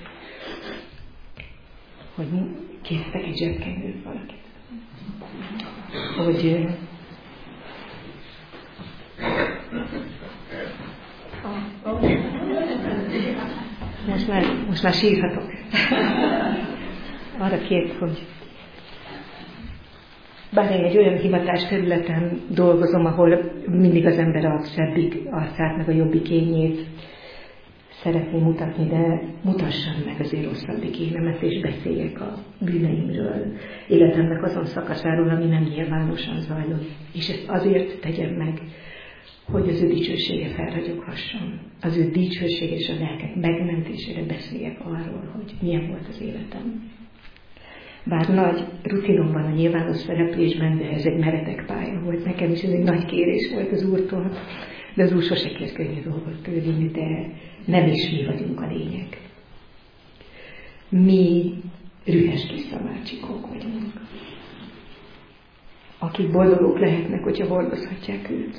hogy kértek egy zsebkendőt valakit. Hogy most már sírhatok. Arra kért, hogy bár én egy olyan hivatás területen dolgozom, ahol mindig az ember a szebbik arcát, meg a jobbik ényét szeretné mutatni, de mutassam meg azért rosszabbik énemet, és beszéljek a bűneimről, életemnek azon szakaszáról, ami nem nyilvánosan zajlott. És ezt azért tegyem meg, hogy az ő dicsősége felragyoghasson. Az ő dicsőség és a lelkek megmentésére beszéljek arról, hogy milyen volt az életem. Bár nagy rutinom van a nyilvános szereplésben, de ez egy meredek pálya volt nekem, és ez egy nagy kérés volt az Úrtól. De az Úr sose kér könnyű dolgot tőlünk, de nem is mi vagyunk a lényeg. Mi rühes kis szamácsikók vagyunk, akik boldogok lehetnek, hogyha hordozhatják őt.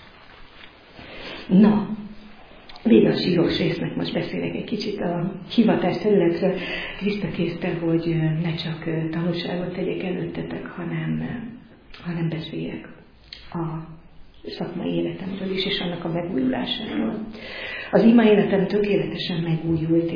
Na, vége a sírós résznek, most beszélek egy kicsit a hivatás területről. Kriszta készte, hogy ne csak tanúságot tegyek előttetek, hanem beszéljek a szakmai életemről is, és annak a megújulásáról. Az ima életem tökéletesen megújult,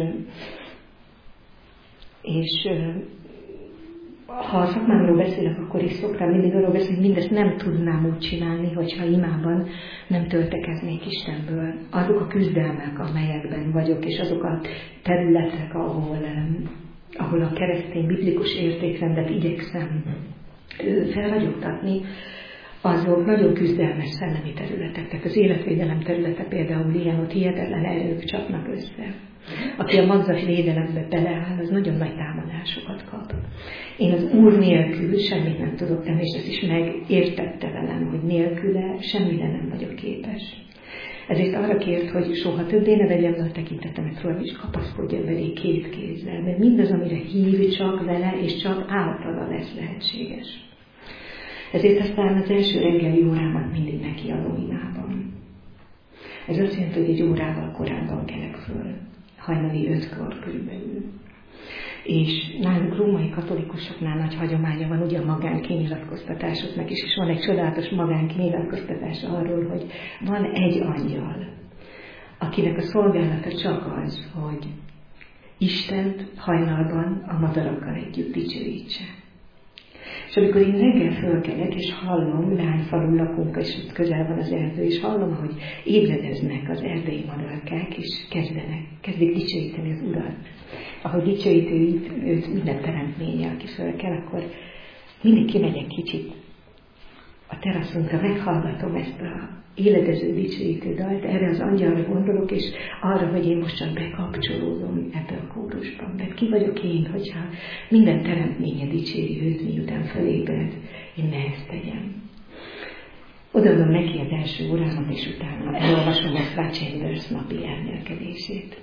és ha a szakmámról beszélek, akkor is szoktam mindig arról beszélni, hogy mindezt nem tudnám úgy csinálni, hogyha imában nem töltekeznék Istenből. Azok a küzdelmek, amelyekben vagyok, és azok a területek, ahol a keresztény biblikus értékrendet igyekszem felragyogtatni, azok nagyon küzdelmes szellemi területek. Tehát az életvédelem területe például ilyen, ott hihetetlen erők csapnak össze. Aki a magzatvédelembe beleáll, az nagyon nagy támadásokat kap. Én az Úr nélkül semmit nem tudok tenni, és ezt is megértette velem, hogy nélküle semmire nem vagyok képes. Ezért arra kért, hogy soha többé ne vegyem le a tekintetemet róla, és kapaszkodja belé két kézzel. De mindaz, amire hív, csak vele, és csak általa lesz lehetséges. Ezért aztán az első reggeli órámat mindig nekiadom imában. Ez azt jelenti, hogy egy órával korábban kelek föl. Hajnali 5-kor körülbelül. És nálunk római katolikusoknál nagy hagyománya van ugye a magánkinyilatkoztatásoknak is, és van egy csodálatos magánkinyilatkoztatás arról, hogy van egy angyal, akinek a szolgálata csak az, hogy Istent hajnalban a madarakkal együtt dicsőítse. És amikor én reggel fölkelek, és hallom, lányfalun lakunk, és itt közel van az erdő, és hallom, hogy ébredeznek az erdei madarkák, és kezdik dicsőíteni az Urat. Ahogy dicsőíti őt minden teremtménye, aki fölkel, akkor mindig kimegyek kicsit a teraszunkra, meghallgatom ezt a éledező dicsőítő dalt, erre az angyalra gondolok, és arra, hogy én most csak bekapcsolódom ebbe a kórusban. Mert ki vagyok én, hogyha minden teremtménye dicséri őt, miután felébred, én ne ezt tegyem. Odaadom neki az első órámat, és utána elolvasom a Scott Chambers napi elmélkedését.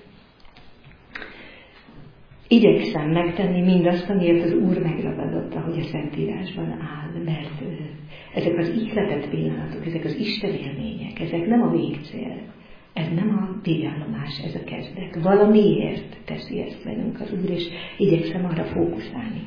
Igyekszem megtenni mindazt, amiért az Úr megragadott, ahogy a Szentírásban áll, mert ezek az ihletett pillanatok, ezek az Isten élmények, ezek nem a végcél, ez nem a végállomás, ez a kezdet. Valamiért teszi ezt velünk az Úr, és igyekszem arra fókuszálni.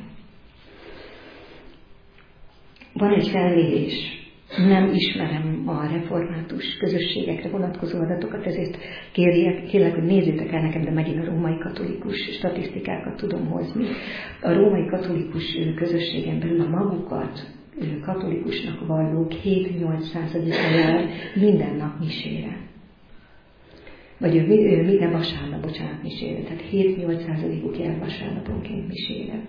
Van egy felmérés, nem ismerem a református közösségekre vonatkozó adatokat, ezért kérlek, hogy nézzétek el nekem, de megint a római katolikus statisztikákat tudom hozni. A római katolikus közösségen belül a magukat katolikusnak vallók 7-8%-a jár minden nap misére. Vagy minden vasárnap, misére. Tehát 7-8%-uk jár vasárnaponként misére.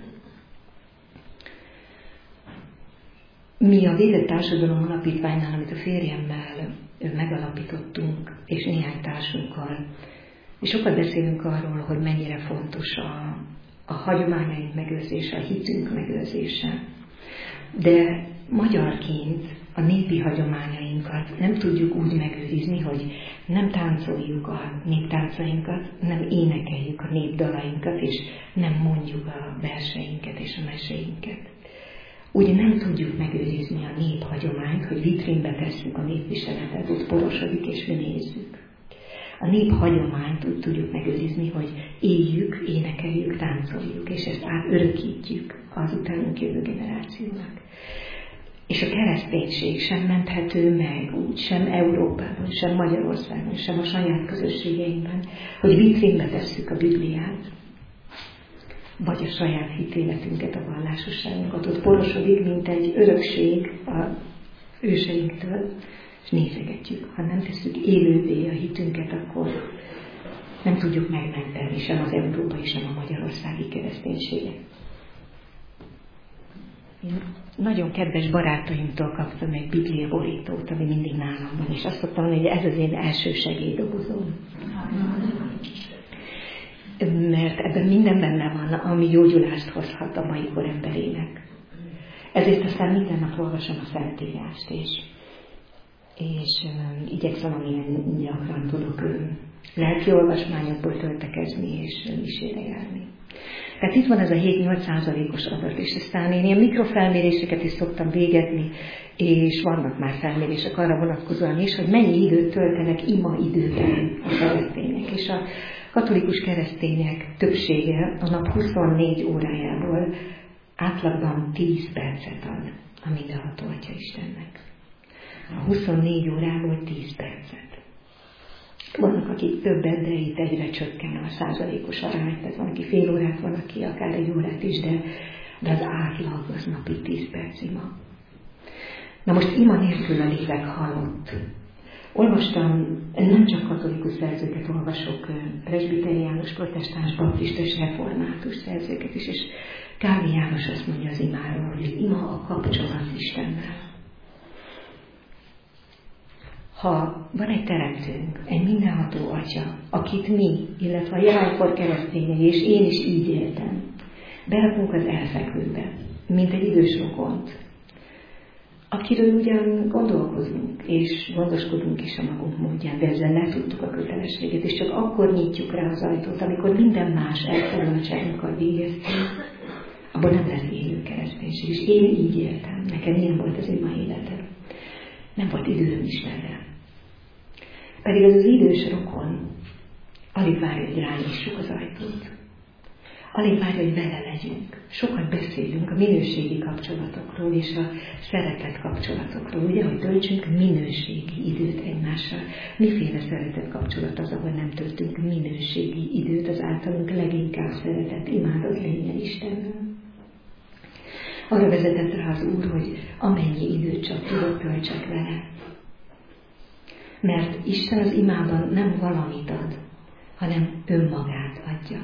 Mi a Védett Társadalom Alapítványnál, amit a férjemmel megalapítottunk, és néhány társunkkal, és sokat beszélünk arról, hogy mennyire fontos a hagyományaink megőrzése, a hitünk megőrzése. De magyarként a népi hagyományainkat nem tudjuk úgy megőrizni, hogy nem táncoljuk a néptáncainkat, nem énekeljük a népdalainkat, és nem mondjuk a verseinket és a meséinket. Úgy nem tudjuk megőrizni a néphagyományt, hogy vitrínbe tesszük a népviseletet, ott porosodik és mi nézzük. A néphagyományt úgy tudjuk megőrizni, hogy éljük, énekeljük, táncoljuk, és ezt átörökítjük az utánunk jövő generációnak. És a kereszténység sem menthető meg úgy, sem Európában, sem Magyarországon, sem a saját közösségeinkben, hogy vitrínbe tesszük a Bibliát, vagy a saját hitéletünket, a vallásosságunkat. Ott porosodik, mint egy örökség a őseinktől, és nézegetjük. Ha nem tesszük élővé a hitünket, akkor nem tudjuk megmenteni sem az európai, sem a magyarországi kereszténységet. Én nagyon kedves barátaimtól kaptam egy bibliaborítót, ami mindig nálam van, és azt szoktam mondani, hogy ez az én első segélydobozom. Mert ebben minden benne van, ami gyógyulást hozhat a mai kor emberének. Ezért aztán minden nap olvasom a Szentírást, és igyekszem, amilyen gyakran tudok lelki olvasmányokból töltekezni és misére járni. Tehát itt van ez a 7-8%-os adat, és aztán én ilyen mikrofelméréseket is szoktam végezni, és vannak már felmérések arra vonatkozóan is, hogy mennyi időt töltenek ima időben a keresztények. És a katolikus keresztények többsége a nap 24 órájából átlagban 10 percet ad a mindenható Atya Istennek. A 24 órából 10 percet. Vannak, akik többet, de itt egyre csökken a százalékos arány, tehát van, aki fél órát, van, aki akár egy órát is, de az átlag az napi 10 perc ima. Na most ima nélkül a lélek halott. Olvastam, nem csak katolikus szerzőket olvasok, presbiteriánus, protestáns, baptista és református szerzőket is, és Kálvin János azt mondja az imáról, hogy ima a kapcsolat Istennel. Ha van egy teremtőnk, egy mindenható Atya, akit mi, illetve a jelenkor keresztényei, és én is így éltem, berakunk az elfekvőbe, mint egy idős rokont, akiről ugyan gondolkozunk, és gondoskodunk is a magunk módján, de ezzel letudtuk a kötelességet, és csak akkor nyitjuk rá az ajtót, amikor minden más elfoglaltságunkkal végeztünk, abban nem lesz élő kereszténység. És én így éltem, nekem ilyen volt az ima életem. Nem volt időm Istenre. Pedig az idős rokon alig várja, hogy rányissuk az ajtót. Alig várja, hogy vele legyünk. Sokat beszélünk a minőségi kapcsolatokról és a szeretett kapcsolatokról. Ugye, hogy töltsünk minőségi időt egymással. Miféle szeretett kapcsolat az, ahol nem töltünk minőségi időt az általunk leginkább szeretett, imádott lényen Istennel. Arra vezetett rá az Úr, hogy amennyi időt csak tudok, töltsek vele. Mert Isten az imában nem valamit ad, hanem önmagát adja.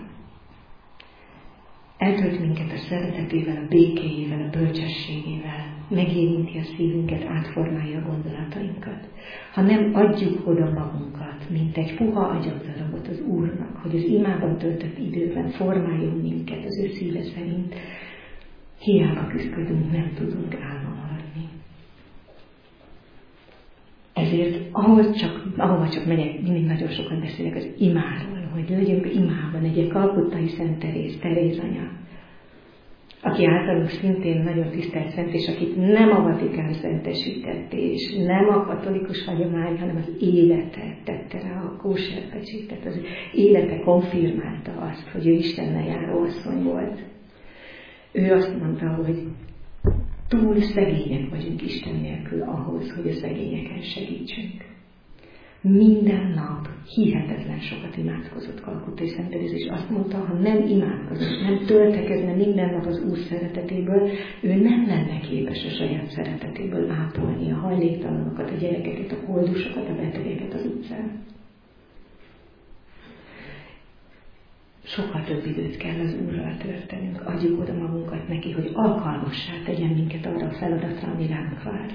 Eltölt minket a szeretetével, a békéjével, a bölcsességével, megérinti a szívünket, átformálja a gondolatainkat. Ha nem adjuk oda magunkat, mint egy puha agyagdarabot az Úrnak, hogy az imában töltött időben formáljon minket az ő szíve szerint, hiába küzdködünk, nem tudunk álma maradni. Ezért, ahova csak megyek, mindig nagyon sokat beszélek az imáról, hogy legyünk imában, egy kalkuttai Szent Teréz anya, aki általunk szintén nagyon tisztelt szent, és akit nem a Vatikán szentesített, és nem a katolikus hagyomány, hanem az élete tette rá a kóserpecsétet, az élete konfirmálta azt, hogy ő Istennel járó asszony volt. Ő azt mondta, hogy túl szegények vagyunk Isten nélkül ahhoz, hogy a szegényeken segítsünk. Minden nap hihetetlen sokat imádkozott Kalkuttai Szent Teréz, és azt mondta, ha nem imádkozott, nem töltekezne minden nap az Úr szeretetéből, ő nem lenne képes a saját szeretetéből ápolni a hajléktalanokat, a gyerekeket, a koldusokat, a betegeket az utcán. Sokkal több időt kell az Úrral töltenünk, adjuk oda magunkat neki, hogy alkalmassá tegyen minket arra a feladatra, ami ránk vár.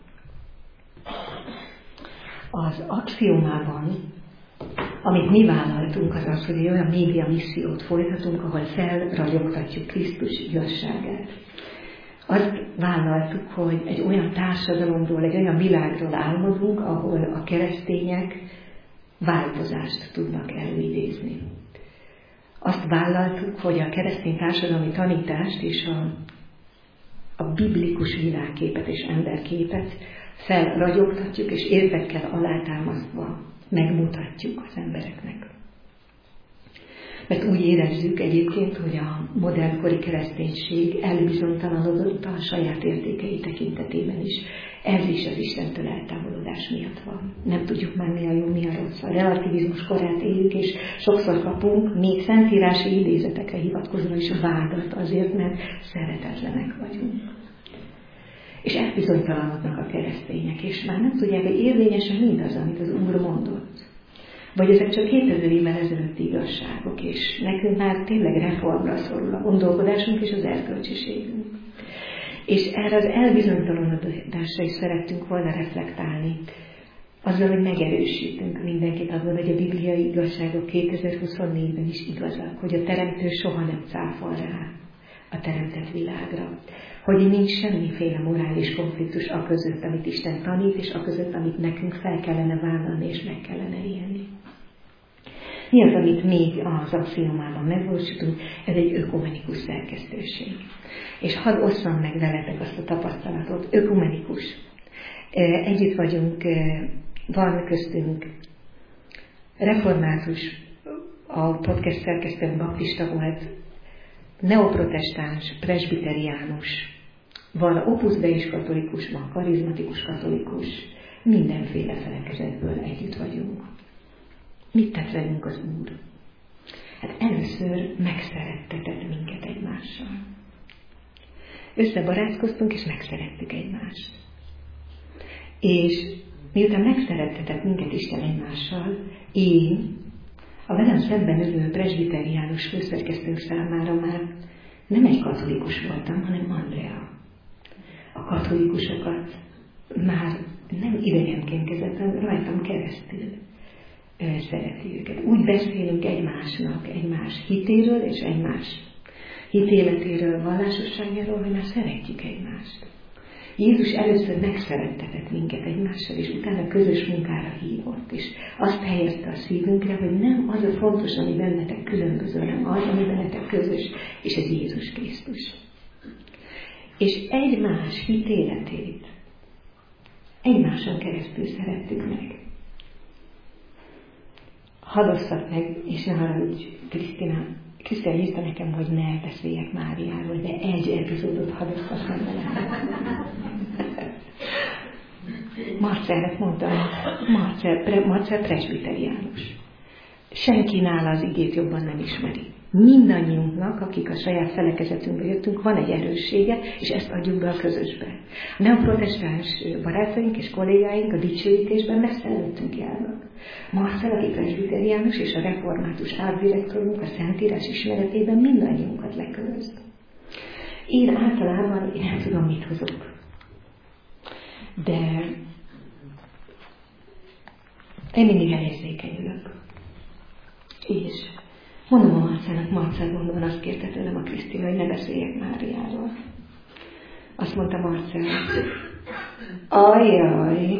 Az axiomában, amit mi vállaltunk, az az, hogy egy olyan média missziót folytatunk, ahol felragyogtatjuk Krisztus igazságát. Azt vállaltuk, hogy egy olyan társadalomról, egy olyan világról álmodunk, ahol a keresztények változást tudnak előidézni. Azt vállaltuk, hogy a keresztény társadalmi tanítást és a biblikus világképet és emberképet felragyogtatjuk, és érvekkel alátámasztva megmutatjuk az embereknek. Mert úgy érezzük egyébként, hogy a modernkori kereszténység elbizonytalanodott a saját értékei tekintetében is. Ez is az Istentől eltávolodás miatt van. Nem tudjuk már mi a jó, mi a rossz. A relativizmus korát éljük, és sokszor kapunk még szentírási idézetekre hivatkozva is vádat azért, mert szeretetlenek vagyunk. És elbizonytalanodnak a keresztények, és már nem tudják, hogy érvényesen mindaz, amit az Úr mondott. Vagy ezek csak 2000 évvel ezelőtti igazságok, és nekünk már tényleg reformra szorul a gondolkodásunk és az erkölcsiségünk. És erre az elbizonytalanodásra is szerettünk volna reflektálni, azzal, hogy megerősítünk mindenkit abban, hogy a bibliai igazságok 2024-ben is igazak, hogy a teremtő soha nem cáfol rá a teremtett világra. Hogy nincs semmiféle morális konfliktus a között, amit Isten tanít, és a között, amit nekünk fel kellene vállalni, és meg kellene élni. Mi az, amit még az axiomában megvalósítunk? Ez egy ökumenikus szerkesztőség. És hadd osszam meg veletek azt a tapasztalatot, ökumenikus. Együtt vagyunk, van köztünk református, a podcast szerkesztőn baptista volt, neoprotestáns, presbiteriánus, van Opus Dei katolikus, van karizmatikus katolikus, mindenféle felekezetből együtt vagyunk. Mit tett velünk az Úr? Hát először megszerettetett minket egymással. Összebarátkoztunk és megszerettük egymást. És miután megszerettetett minket Isten egymással, én a velem szemben ülő presbiteriánus főszerkesztőnk számára már nem egy katolikus voltam, hanem Andrea. A katolikusokat már nem idegenként kezeltem, rajtam keresztül szereti őket. Úgy beszélünk egymásnak, egymás hitéről és egymás hitéletéről, vallásosságáról, hogy már szeretjük egymást. Jézus először megszerettetett minket egymással, és utána közös munkára hívott, és azt helyezte a szívünkre, hogy nem az a fontos, ami bennetek különböző, hanem az, ami bennetek közös, és ez Jézus Krisztus. És egymás hitéletét egymáson keresztül szerettük meg. Hadd osszak meg, és ne haragudj, Krisztián írta nekem, hogy ne beszéljek Máriáról, de egy epizódot hadd osszak meg velem. Marcelnek mondtam, Marcel presbiteriánus. Senki nála az igét jobban nem ismeri. Mindannyiunknak, akik a saját felekezetünkbe jöttünk, van egy erőssége, és ezt adjuk be a közösbe. A neoprotestáns barátaink és kollégáink a dicsőítésben messze előttünk járnak. Marcel, aki presbiteriánus, és a református árdirektorunk a Szentírás ismeretében mindannyiunkat leköröz. Én általában nem tudom, mit hozok. De én mindig elérzékenyülök. És mondom a Marcelnak, Marcel, mondom, azt kérte tőlem a Krisztina, hogy ne beszéljek Máriáról. Azt mondta Marcel, ajjaj.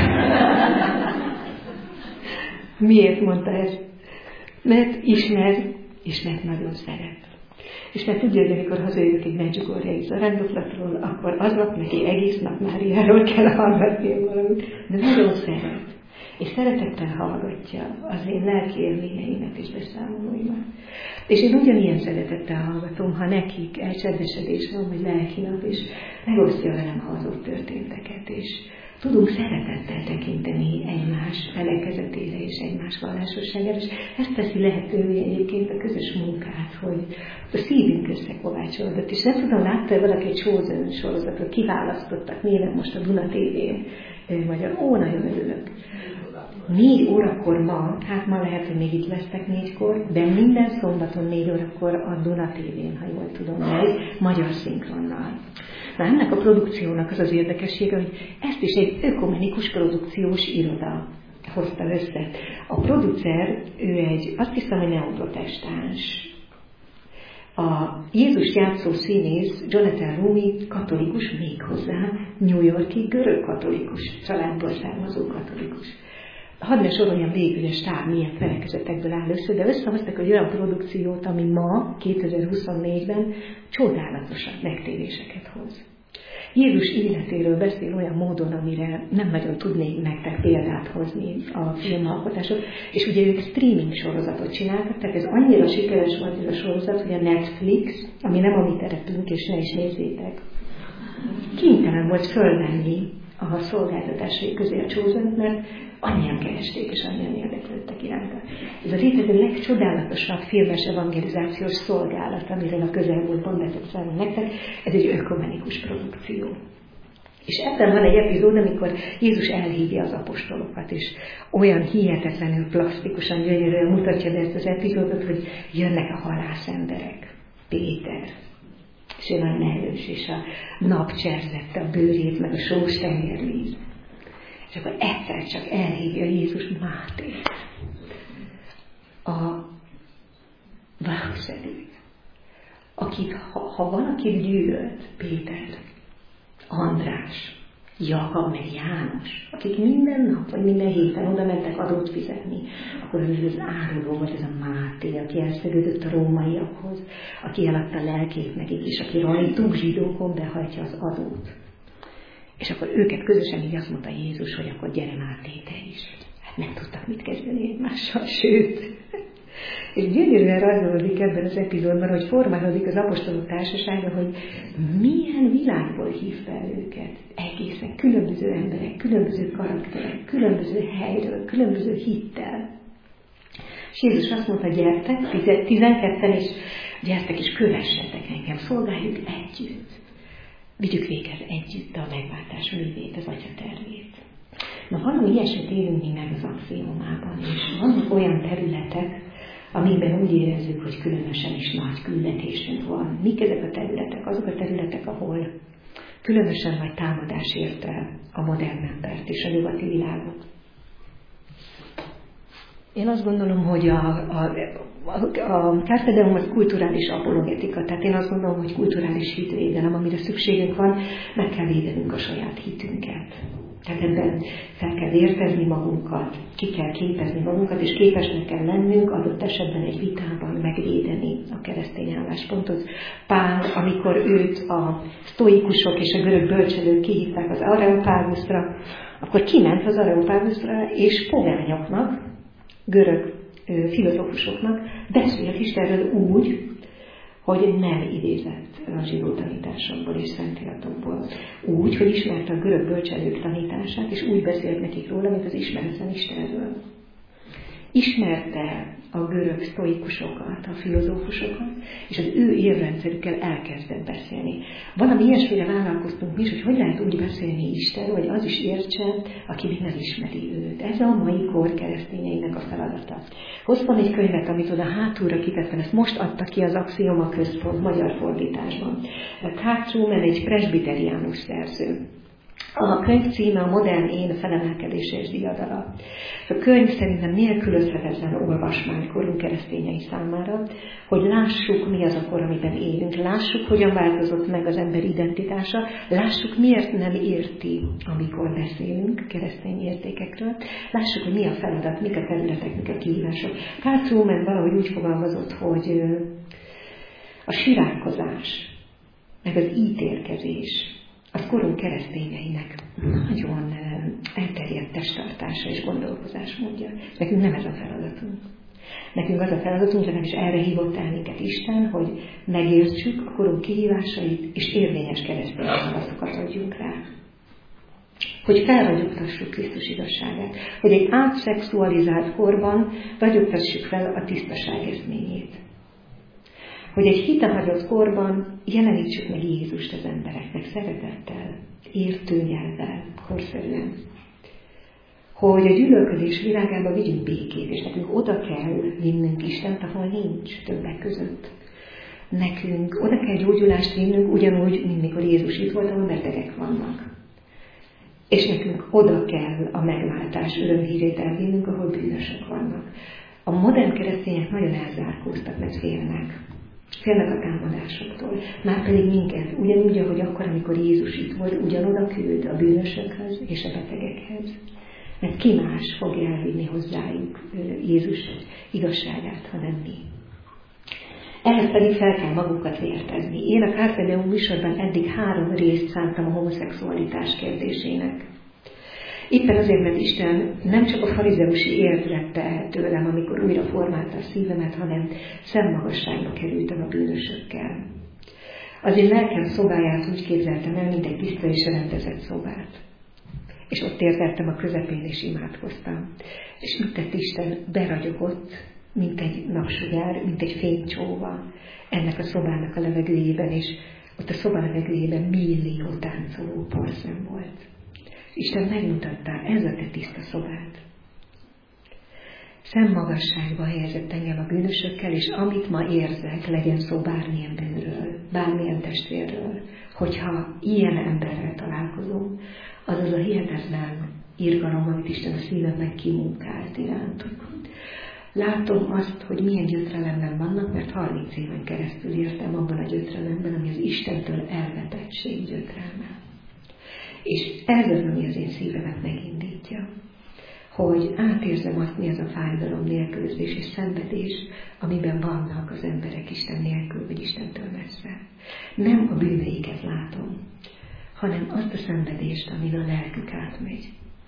Miért mondta ezt? Mert ismer, és mert nagyon szeret. És mert tudja, hogy amikor hazajövök egy Medjugorjei zarándoklatról, akkor aznap neki egész nap Máriáról kell hallgatni valamit. De nagyon szeret. És szeretettel hallgatja az én lelki élményeimet és beszámolóimat. És én ugyanilyen szeretettel hallgatom, ha nekik elcsendesedés van, vagy lelki nap, és megosztja velem az ott történteket, és tudunk szeretettel tekinteni egymás felekezetére és egymás vallásosságára, és ezt teszi lehetővé egyébként a közös munkát, hogy a szívünk összekovácsolódott. És nem tudom, látta valaki egy Chosen sorozatot, kiválasztottak néven most a Duna TV-n, magyar, nagyon örülök. 4 órakor ma, hát ma lehet, hogy még itt lesztek 4-kor, de minden szombaton 4 órakor a Duna TV-n, ha jól tudom, magyar szinkronnal. Na, ennek a produkciónak az az érdekessége, hogy ezt is egy ökumenikus produkciós iroda hozta össze. A producer, ő egy, azt hiszem, hogy neoprotestáns. A Jézus játszó színész Jonathan Rumi katolikus, méghozzá New York-i görög katolikus, családból származó katolikus. Hadd ne soroljam végül a stáb milyen felekezetekből áll össze, de összehoztak egy olyan produkciót, ami ma, 2024-ben csodálatosan megtéréseket hoz. Jézus életéről beszél olyan módon, amire nem nagyon tudnék nektek példát hozni a filmalkotások, és ugye ők streaming sorozatot csináltak, tehát ez annyira sikeres volt ez a sorozat, hogy a Netflix, ami nem a mi terepünk, és ne is nézzétek, kénytelen volt fölvenni a szolgáltatásai közé a Chosen-t, mert annyian keresték és annyian érdeklődtek iránta. Ez a létező legcsodálatosabb filmes evangelizációs szolgálat, amiről a közelmúltban betettem nektek, ez egy ökumenikus produkció. És ebben van egy epizód, amikor Jézus elhívja az apostolokat, és olyan hihetetlenül plastikusan, gyönyörűen mutatja be ezt az epizódot, hogy jönnek a halászemberek. Péter. És ő nagyon erős, és a nap cserzette a bőrét, meg a sós tengervíz. És akkor egyszer csak elhívja Jézus Mátét, a vámszedőt, akit, ha valakit gyűlölt, Péter, András, Jakab, meg János, akik minden nap, vagy minden héten oda mentek adót fizetni, akkor az áruló volt ez a Máté, aki elszegődött a rómaiakhoz, aki eladta lelkét nekik, és aki rajtuk zsidókon behajtja az adót. És akkor őket közösen így azt mondta Jézus, hogy akkor gyere Máté, te is. Hát nem tudtak mit kezdeni egymással, sőt. És gyönyörűen rajzolódik ebben az epizódban, hogy formálódik az apostolok társasága, hogy milyen világból hív fel őket. Egészen különböző emberek, különböző karakterek, különböző helyről, különböző hittel. És Jézus azt mondta, gyertek, 12-en, és gyertek és kövessetek engem, szolgáljuk együtt. Vigyük véghez együtt a megváltás művét, az Atya tervét. Na, valami ilyesmit élünk mi meg az axiomában, és vannak olyan területek, amiben úgy érezzük, hogy különösen is nagy küldetésünk van. Mik ezek a területek? Azok a területek, ahol különösen nagy támadás érte a modern embert és a nyugati világot. Én azt gondolom, hogy a Carpe Diem az kulturális apologetika, tehát én azt gondolom, hogy kulturális hitvédelem, amire szükségünk van, meg kell védenünk a saját hitünket. Tehát ebben fel kell értezni magunkat, ki kell képezni magunkat, és képesnek kell lennünk adott esetben egy vitában megvédeni a keresztény álláspontot. Pál, amikor őt a sztoikusok és a görög bölcselők kihívták az Areopáguszra, akkor kiment az Areopáguszra, és pogányoknak, görög filozófusoknak beszélt Istenről úgy, hogy nem idézett a zsidó tanításokból és szentíratokból. Úgy, hogy ismerte a görög bölcselők tanítását, és úgy beszélt nekik róla, mint az ismeretlen Istenről. Ismerte a görög sztoikusokat, a filozófusokat, és az ő érrendszerükkel elkezdett beszélni. Valami ilyesmire vállalkoztunk mi is, hogy lehet úgy beszélni Istenről, hogy az is értse, aki még nem ismeri őt. Ez a mai kor keresztényeinek a feladata. Hoztam egy könyvet, amit oda hátulra kitettem, ezt most adta ki az Axioma Központ magyar fordításban. K. Truman egy presbiteriánus szerző. A könyv címe a Modern Én felemelkedése és diadala. A könyv szerintem nélkülözhetetlen olvasmány korunk keresztényei számára, hogy lássuk, mi az a kor, amiben élünk, lássuk, hogyan változott meg az ember identitása, lássuk, miért nem érti, amikor beszélünk keresztény értékekről, lássuk, hogy mi a feladat, mik a területek, mik a kihívások. K. Truman valahogy úgy fogalmazott, hogy a siránkozás, meg az ítélkezés, az korunk keresztényeinek nagyon elterjedt testtartása és gondolkozásmódja. Nekünk nem ez a feladatunk. Nekünk az a feladatunk, legalábbis erre hívott el minket Isten, hogy megértsük a korunk kihívásait, és érvényes keresztény válaszokat adjunk rá. Hogy felragyogtassuk Krisztus igazságát. Hogy egy átszexualizált korban ragyogtassuk fel a tisztaság eszményét. Hogy egy hitehagyott korban jelenítsük meg Jézust az embereknek szeretettel, értő nyelvvel, korszerűen. Hogy a gyűlölködés világába vigyünk békét, és nekünk oda kell vinnünk Istent, ahol nincs, többek között. Nekünk oda kell gyógyulást vinnünk, ugyanúgy, mint mikor Jézus itt volt, ahol betegek vannak. És nekünk oda kell a megváltás örömhírét elvinnünk, ahol bűnösök vannak. A modern keresztények nagyon elzárkóztak, mert félnek. Félnek a támadásoktól. Márpedig minket, ugyanúgy, ahogy akkor, amikor Jézus itt volt, ugyanoda küld a bűnösökhöz és a betegekhez. Mert ki más fogja elvinni hozzájuk Jézus igazságát, hanem mi. Ehhez pedig fel kell magunkat vértezni. Én a Carpe Diem műsorban eddig 3 részt szántam a homoszexualitás kérdésének. Éppen azért, mert Isten nem csak a farizeusi ért vette el tőlem, amikor újra formálta a szívemet, hanem szemmagasságba kerültem a bűnösökkel. Az én lelkem szobáját úgy képzeltem el, mint egy tiszta és rendezett szobát. És ott értettem a közepén, és imádkoztam. És mit tett Isten? Beragyogott, mint egy napsugár, mint egy fénycsóva ennek a szobának a levegőjében, és ott a szoba levegőjében millió táncoló porszem volt. Isten megmutatta, ez a te tiszta szobád. Szemmagasságba helyezett engem a bűnösökkel, és amit ma érzek, legyen szó bármilyen bűnről, bármilyen testvérről, hogyha ilyen emberrel találkozom, az az a hihetetlen irgalom, amit Isten a szívemben kimunkált irántuk. Látom azt, hogy milyen gyötrelemben vannak, mert 30 éven keresztül éltem abban a gyötrelemben, ami az Istentől elvetettség gyötrelme. És ez az, ami az én szívemet megindítja, hogy átérzem azt, mi az a fájdalom, nélkülözés és szenvedés, amiben vannak az emberek Isten nélkül, vagy Istentől messze. Nem a bűneiket látom, hanem azt a szenvedést, amin a lelkük átmegy.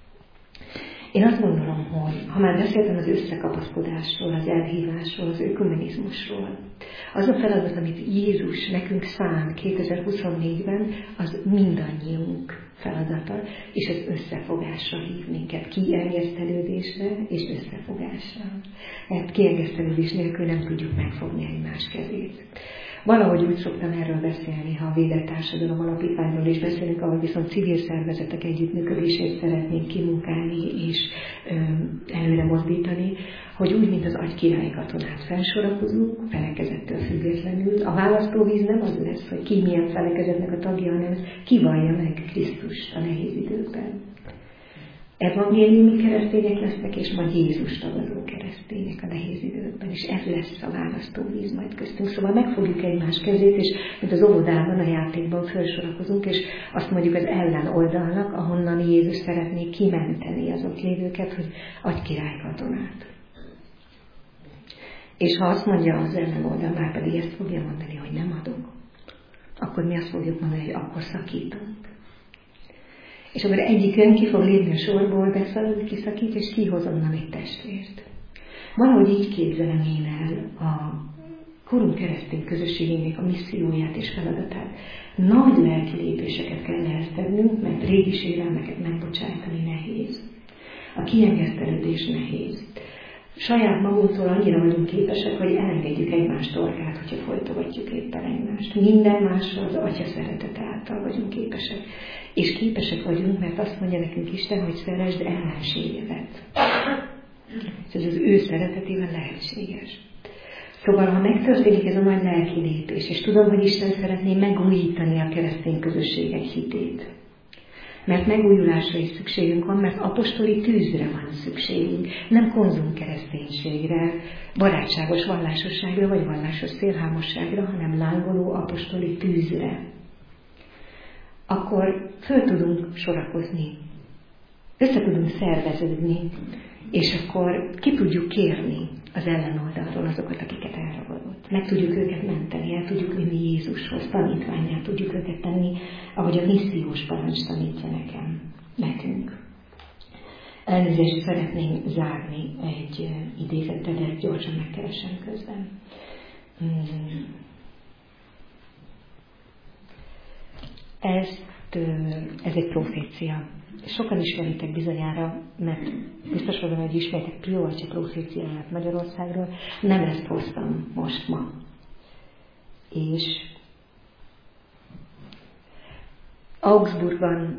Én azt gondolom, hogy ha már beszéltem az összekapaszkodásról, az elhívásról, az ökumenizmusról, az a feladat, amit Jézus nekünk szán 2024-ben, az mindannyiunk feladata, és az összefogásra hív minket, kiengesztelődésre és összefogásra. Mert kiengesztelődés nélkül nem tudjuk megfogni egymás kezét. Valahogy úgy szoktam erről beszélni, ha a Védett Társadalom Alapítványról is beszélünk, ahol viszont civil szervezetek együttműködését szeretnénk kimunkálni és előre mozdítani, hogy úgy, mint az agykirály katonát felsorakozunk, felekezettől függetlenül. A választóvíz nem az lesz, hogy ki milyen felekezetnek a tagja, hanem ki vallja meg Krisztust a nehéz időkben. Evangéliumi keresztények lesznek, és majd Jézus tagadó keresztények a nehéz időkben, és ez lesz a választóvíz majd köztünk. Szóval megfogjuk egymás kezét, és mint az óvodában, a játékban felsorakozunk, és azt mondjuk az ellen oldalnak, ahonnan Jézus szeretné kimenteni az ott lévőket, hogy adj király katonát. És ha azt mondja az ellen oldal, már pedig ezt fogja mondani, hogy nem adok, akkor mi azt fogjuk mondani, hogy akkor szakítunk. És akkor egyikön ki fog lépni a sorból, beszalad, kiszakít, és kihoz onnan egy testvért. Valahogy így képzelem én el a korunk keresztény közösségének a misszióját és feladatát. Nagy lelki lépéseket kell ehhez tennünk, mert régi sérelmeket megbocsájtani nehéz. A kiengesztelődés nehéz. Saját magunktól annyira vagyunk képesek, hogy elengedjük egymás torkát, hogyha folytogatjuk éppen egymást. Minden másra az Atya szeretete által vagyunk képesek. És képesek vagyunk, mert azt mondja nekünk Isten, hogy szeresd ellenségedet. Ez az ő szeretetével lehetséges. Szóval, ha megtörténik ez a nagy lelki lépés, és tudom, hogy Isten szeretné megújítani a keresztény közösségek hitét, mert megújulásra is szükségünk van, mert apostoli tűzre van szükségünk, nem konzum kereszténységre, barátságos vallásosságra, vagy vallásos szélhámosságra, hanem lángoló apostoli tűzre. Akkor föl tudunk sorakozni, össze tudunk szerveződni, és akkor ki tudjuk kérni az ellenoldalról azokat, akiket elragadott. Meg tudjuk őket menteni, el tudjuk vinni Jézushoz, tanítvánnyá tudjuk őket tenni, ahogy a missziós parancs tanítja nekünk. Elnézést szeretnénk zárni egy idézettel, de gyorsan megkeresem közben. Ez egy profécia. Sokan ismeritek bizonyára, mert biztos vagyok, hogy ismeritek Pio atya proféciáját Magyarországról. Nem ezt hoztam most ma. És Augsburgban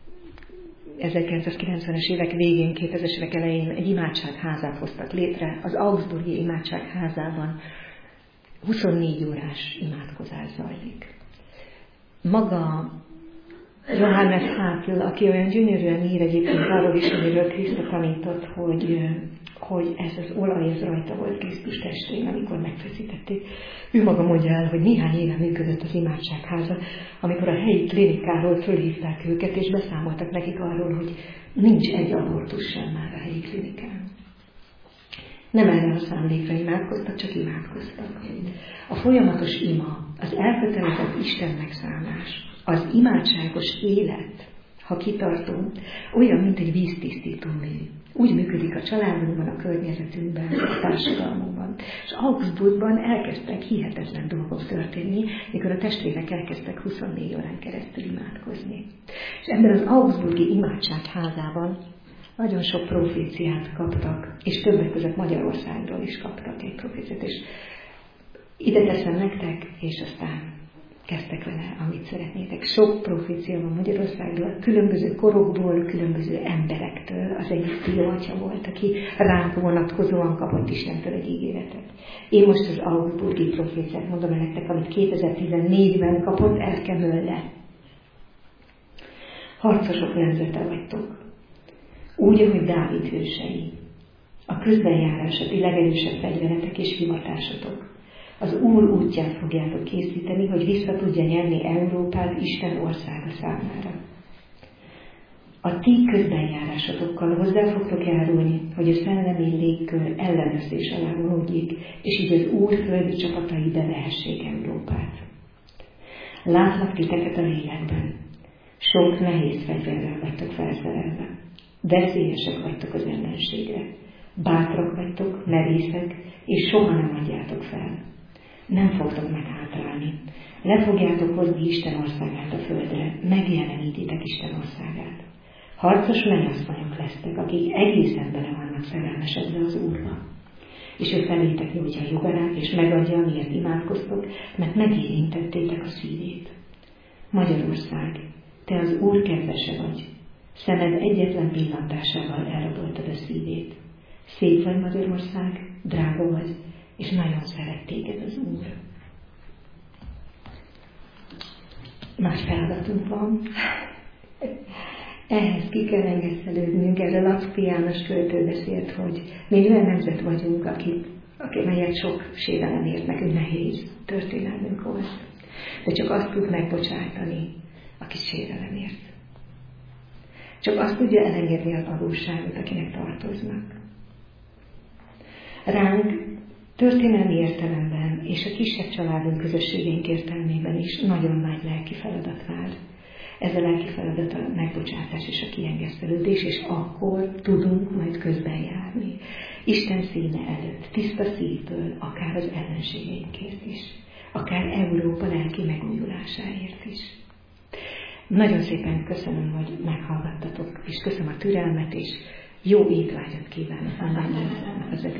1990-es évek végén, 2000-es évek elején egy imádságházát hoztak létre. Az Augsburgi imádságházában 24 órás imádkozás zajlik. Maga Johannes Hartl, aki olyan gyönyörűen ír egyébként arról is, amiről Krisztus tanított, hogy ez az olaj, ez rajta volt Krisztus testén, amikor megfeszítették. Ő maga mondja el, hogy néhány éve működött az imádságháza, amikor a helyi klinikáról fölhívták őket, és beszámoltak nekik arról, hogy nincs egy abortusz sem már a helyi klinikán. Nem erre a szándékra imádkoztak, csak imádkoztak. A folyamatos ima, az elkötelezett Isten megszállás, az imádságos élet, ha kitartunk, olyan, mint egy víztisztító mű. Úgy működik a családunkban, a környezetünkben, a társadalmunkban. És Augsburgban elkezdtek hihetetlen dolgok történni, mikor a testvérek elkezdtek 24 órán keresztül imádkozni. És ebben az Augsburgi imádságházában nagyon sok proféciát kaptak, és többek között Magyarországról is kaptak egy proféciát. És ide teszem nektek, és aztán kezdtek vele, amit szeretnétek. Sok profécia van Magyarországról, különböző korokból, különböző emberektől. Az egyik Pio atya volt, aki ránk vonatkozóan kapott Istentől egy ígéretet. Én most az Augsburgi proféciát mondom el nektek, amit 2014-ben kapott Elke Mölle. Harcosok nemzete vagytok. Úgy, ahogy Dávid hősei. A közbenjárás a ti legerősebb fegyveretek és hivatásatok. Az Úr útját fogjátok készíteni, hogy vissza tudja nyerni Európát Isten országa számára. A ti közbenjárásatokkal hozzá fogtok járulni, hogy a szellemi légkör ellenőrzés alá vonódjék, és így az Úr földi csapatai bevehessék Európát. Látlak titeket a lélekben. Sok nehéz fegyverrel vagytok felszerelve. Veszélyesek vagytok az ellenségre. Bátrak vagytok, merészek, és soha nem adjátok fel. Nem fogtok meghátrálni. Le fogjátok hozni Isten országát a földre, megjelenítitek Isten országát. Harcos mennyasszonyok lesztek, akik egészen bele vannak szerelmesedve az Úrba. és ő felétek nyújtja a jogarát, és megadja, amiért imádkoztok, mert megérintettétek a szívét. Magyarország, te az Úr kedvese vagy, szemed egyetlen pillantásával elraboltad a szívét. Szép vagy Magyarország, drága vagy, és nagyon szeret téged az Úr. Nagy feladatunk van. Ehhez ki kell engesztelődnünk. Erre Lackfi János költő beszélt, hogy mi olyan nemzet vagyunk, melyet sok sérelem ért, nekünk nehéz történelmünk volt. De csak azt tud megbocsájtani, aki sérelem ért. Csak azt tudja elengedni az adósságot, akinek tartoznak. Ránk történelmi értelemben és a kisebb családunk közösségénk értelmében is nagyon nagy lelki feladat vár. Ez a lelki feladat a megbocsátás és a kiengesztelődés, és akkor tudunk majd közben járni. Isten színe előtt, tiszta szívből, akár az ellenségeinkért is, akár Európa lelki megújulásáért is. Nagyon szépen köszönöm, hogy meghallgattatok, és köszönöm a türelmet, és jó étvágyat kívánok mindannyiunknak az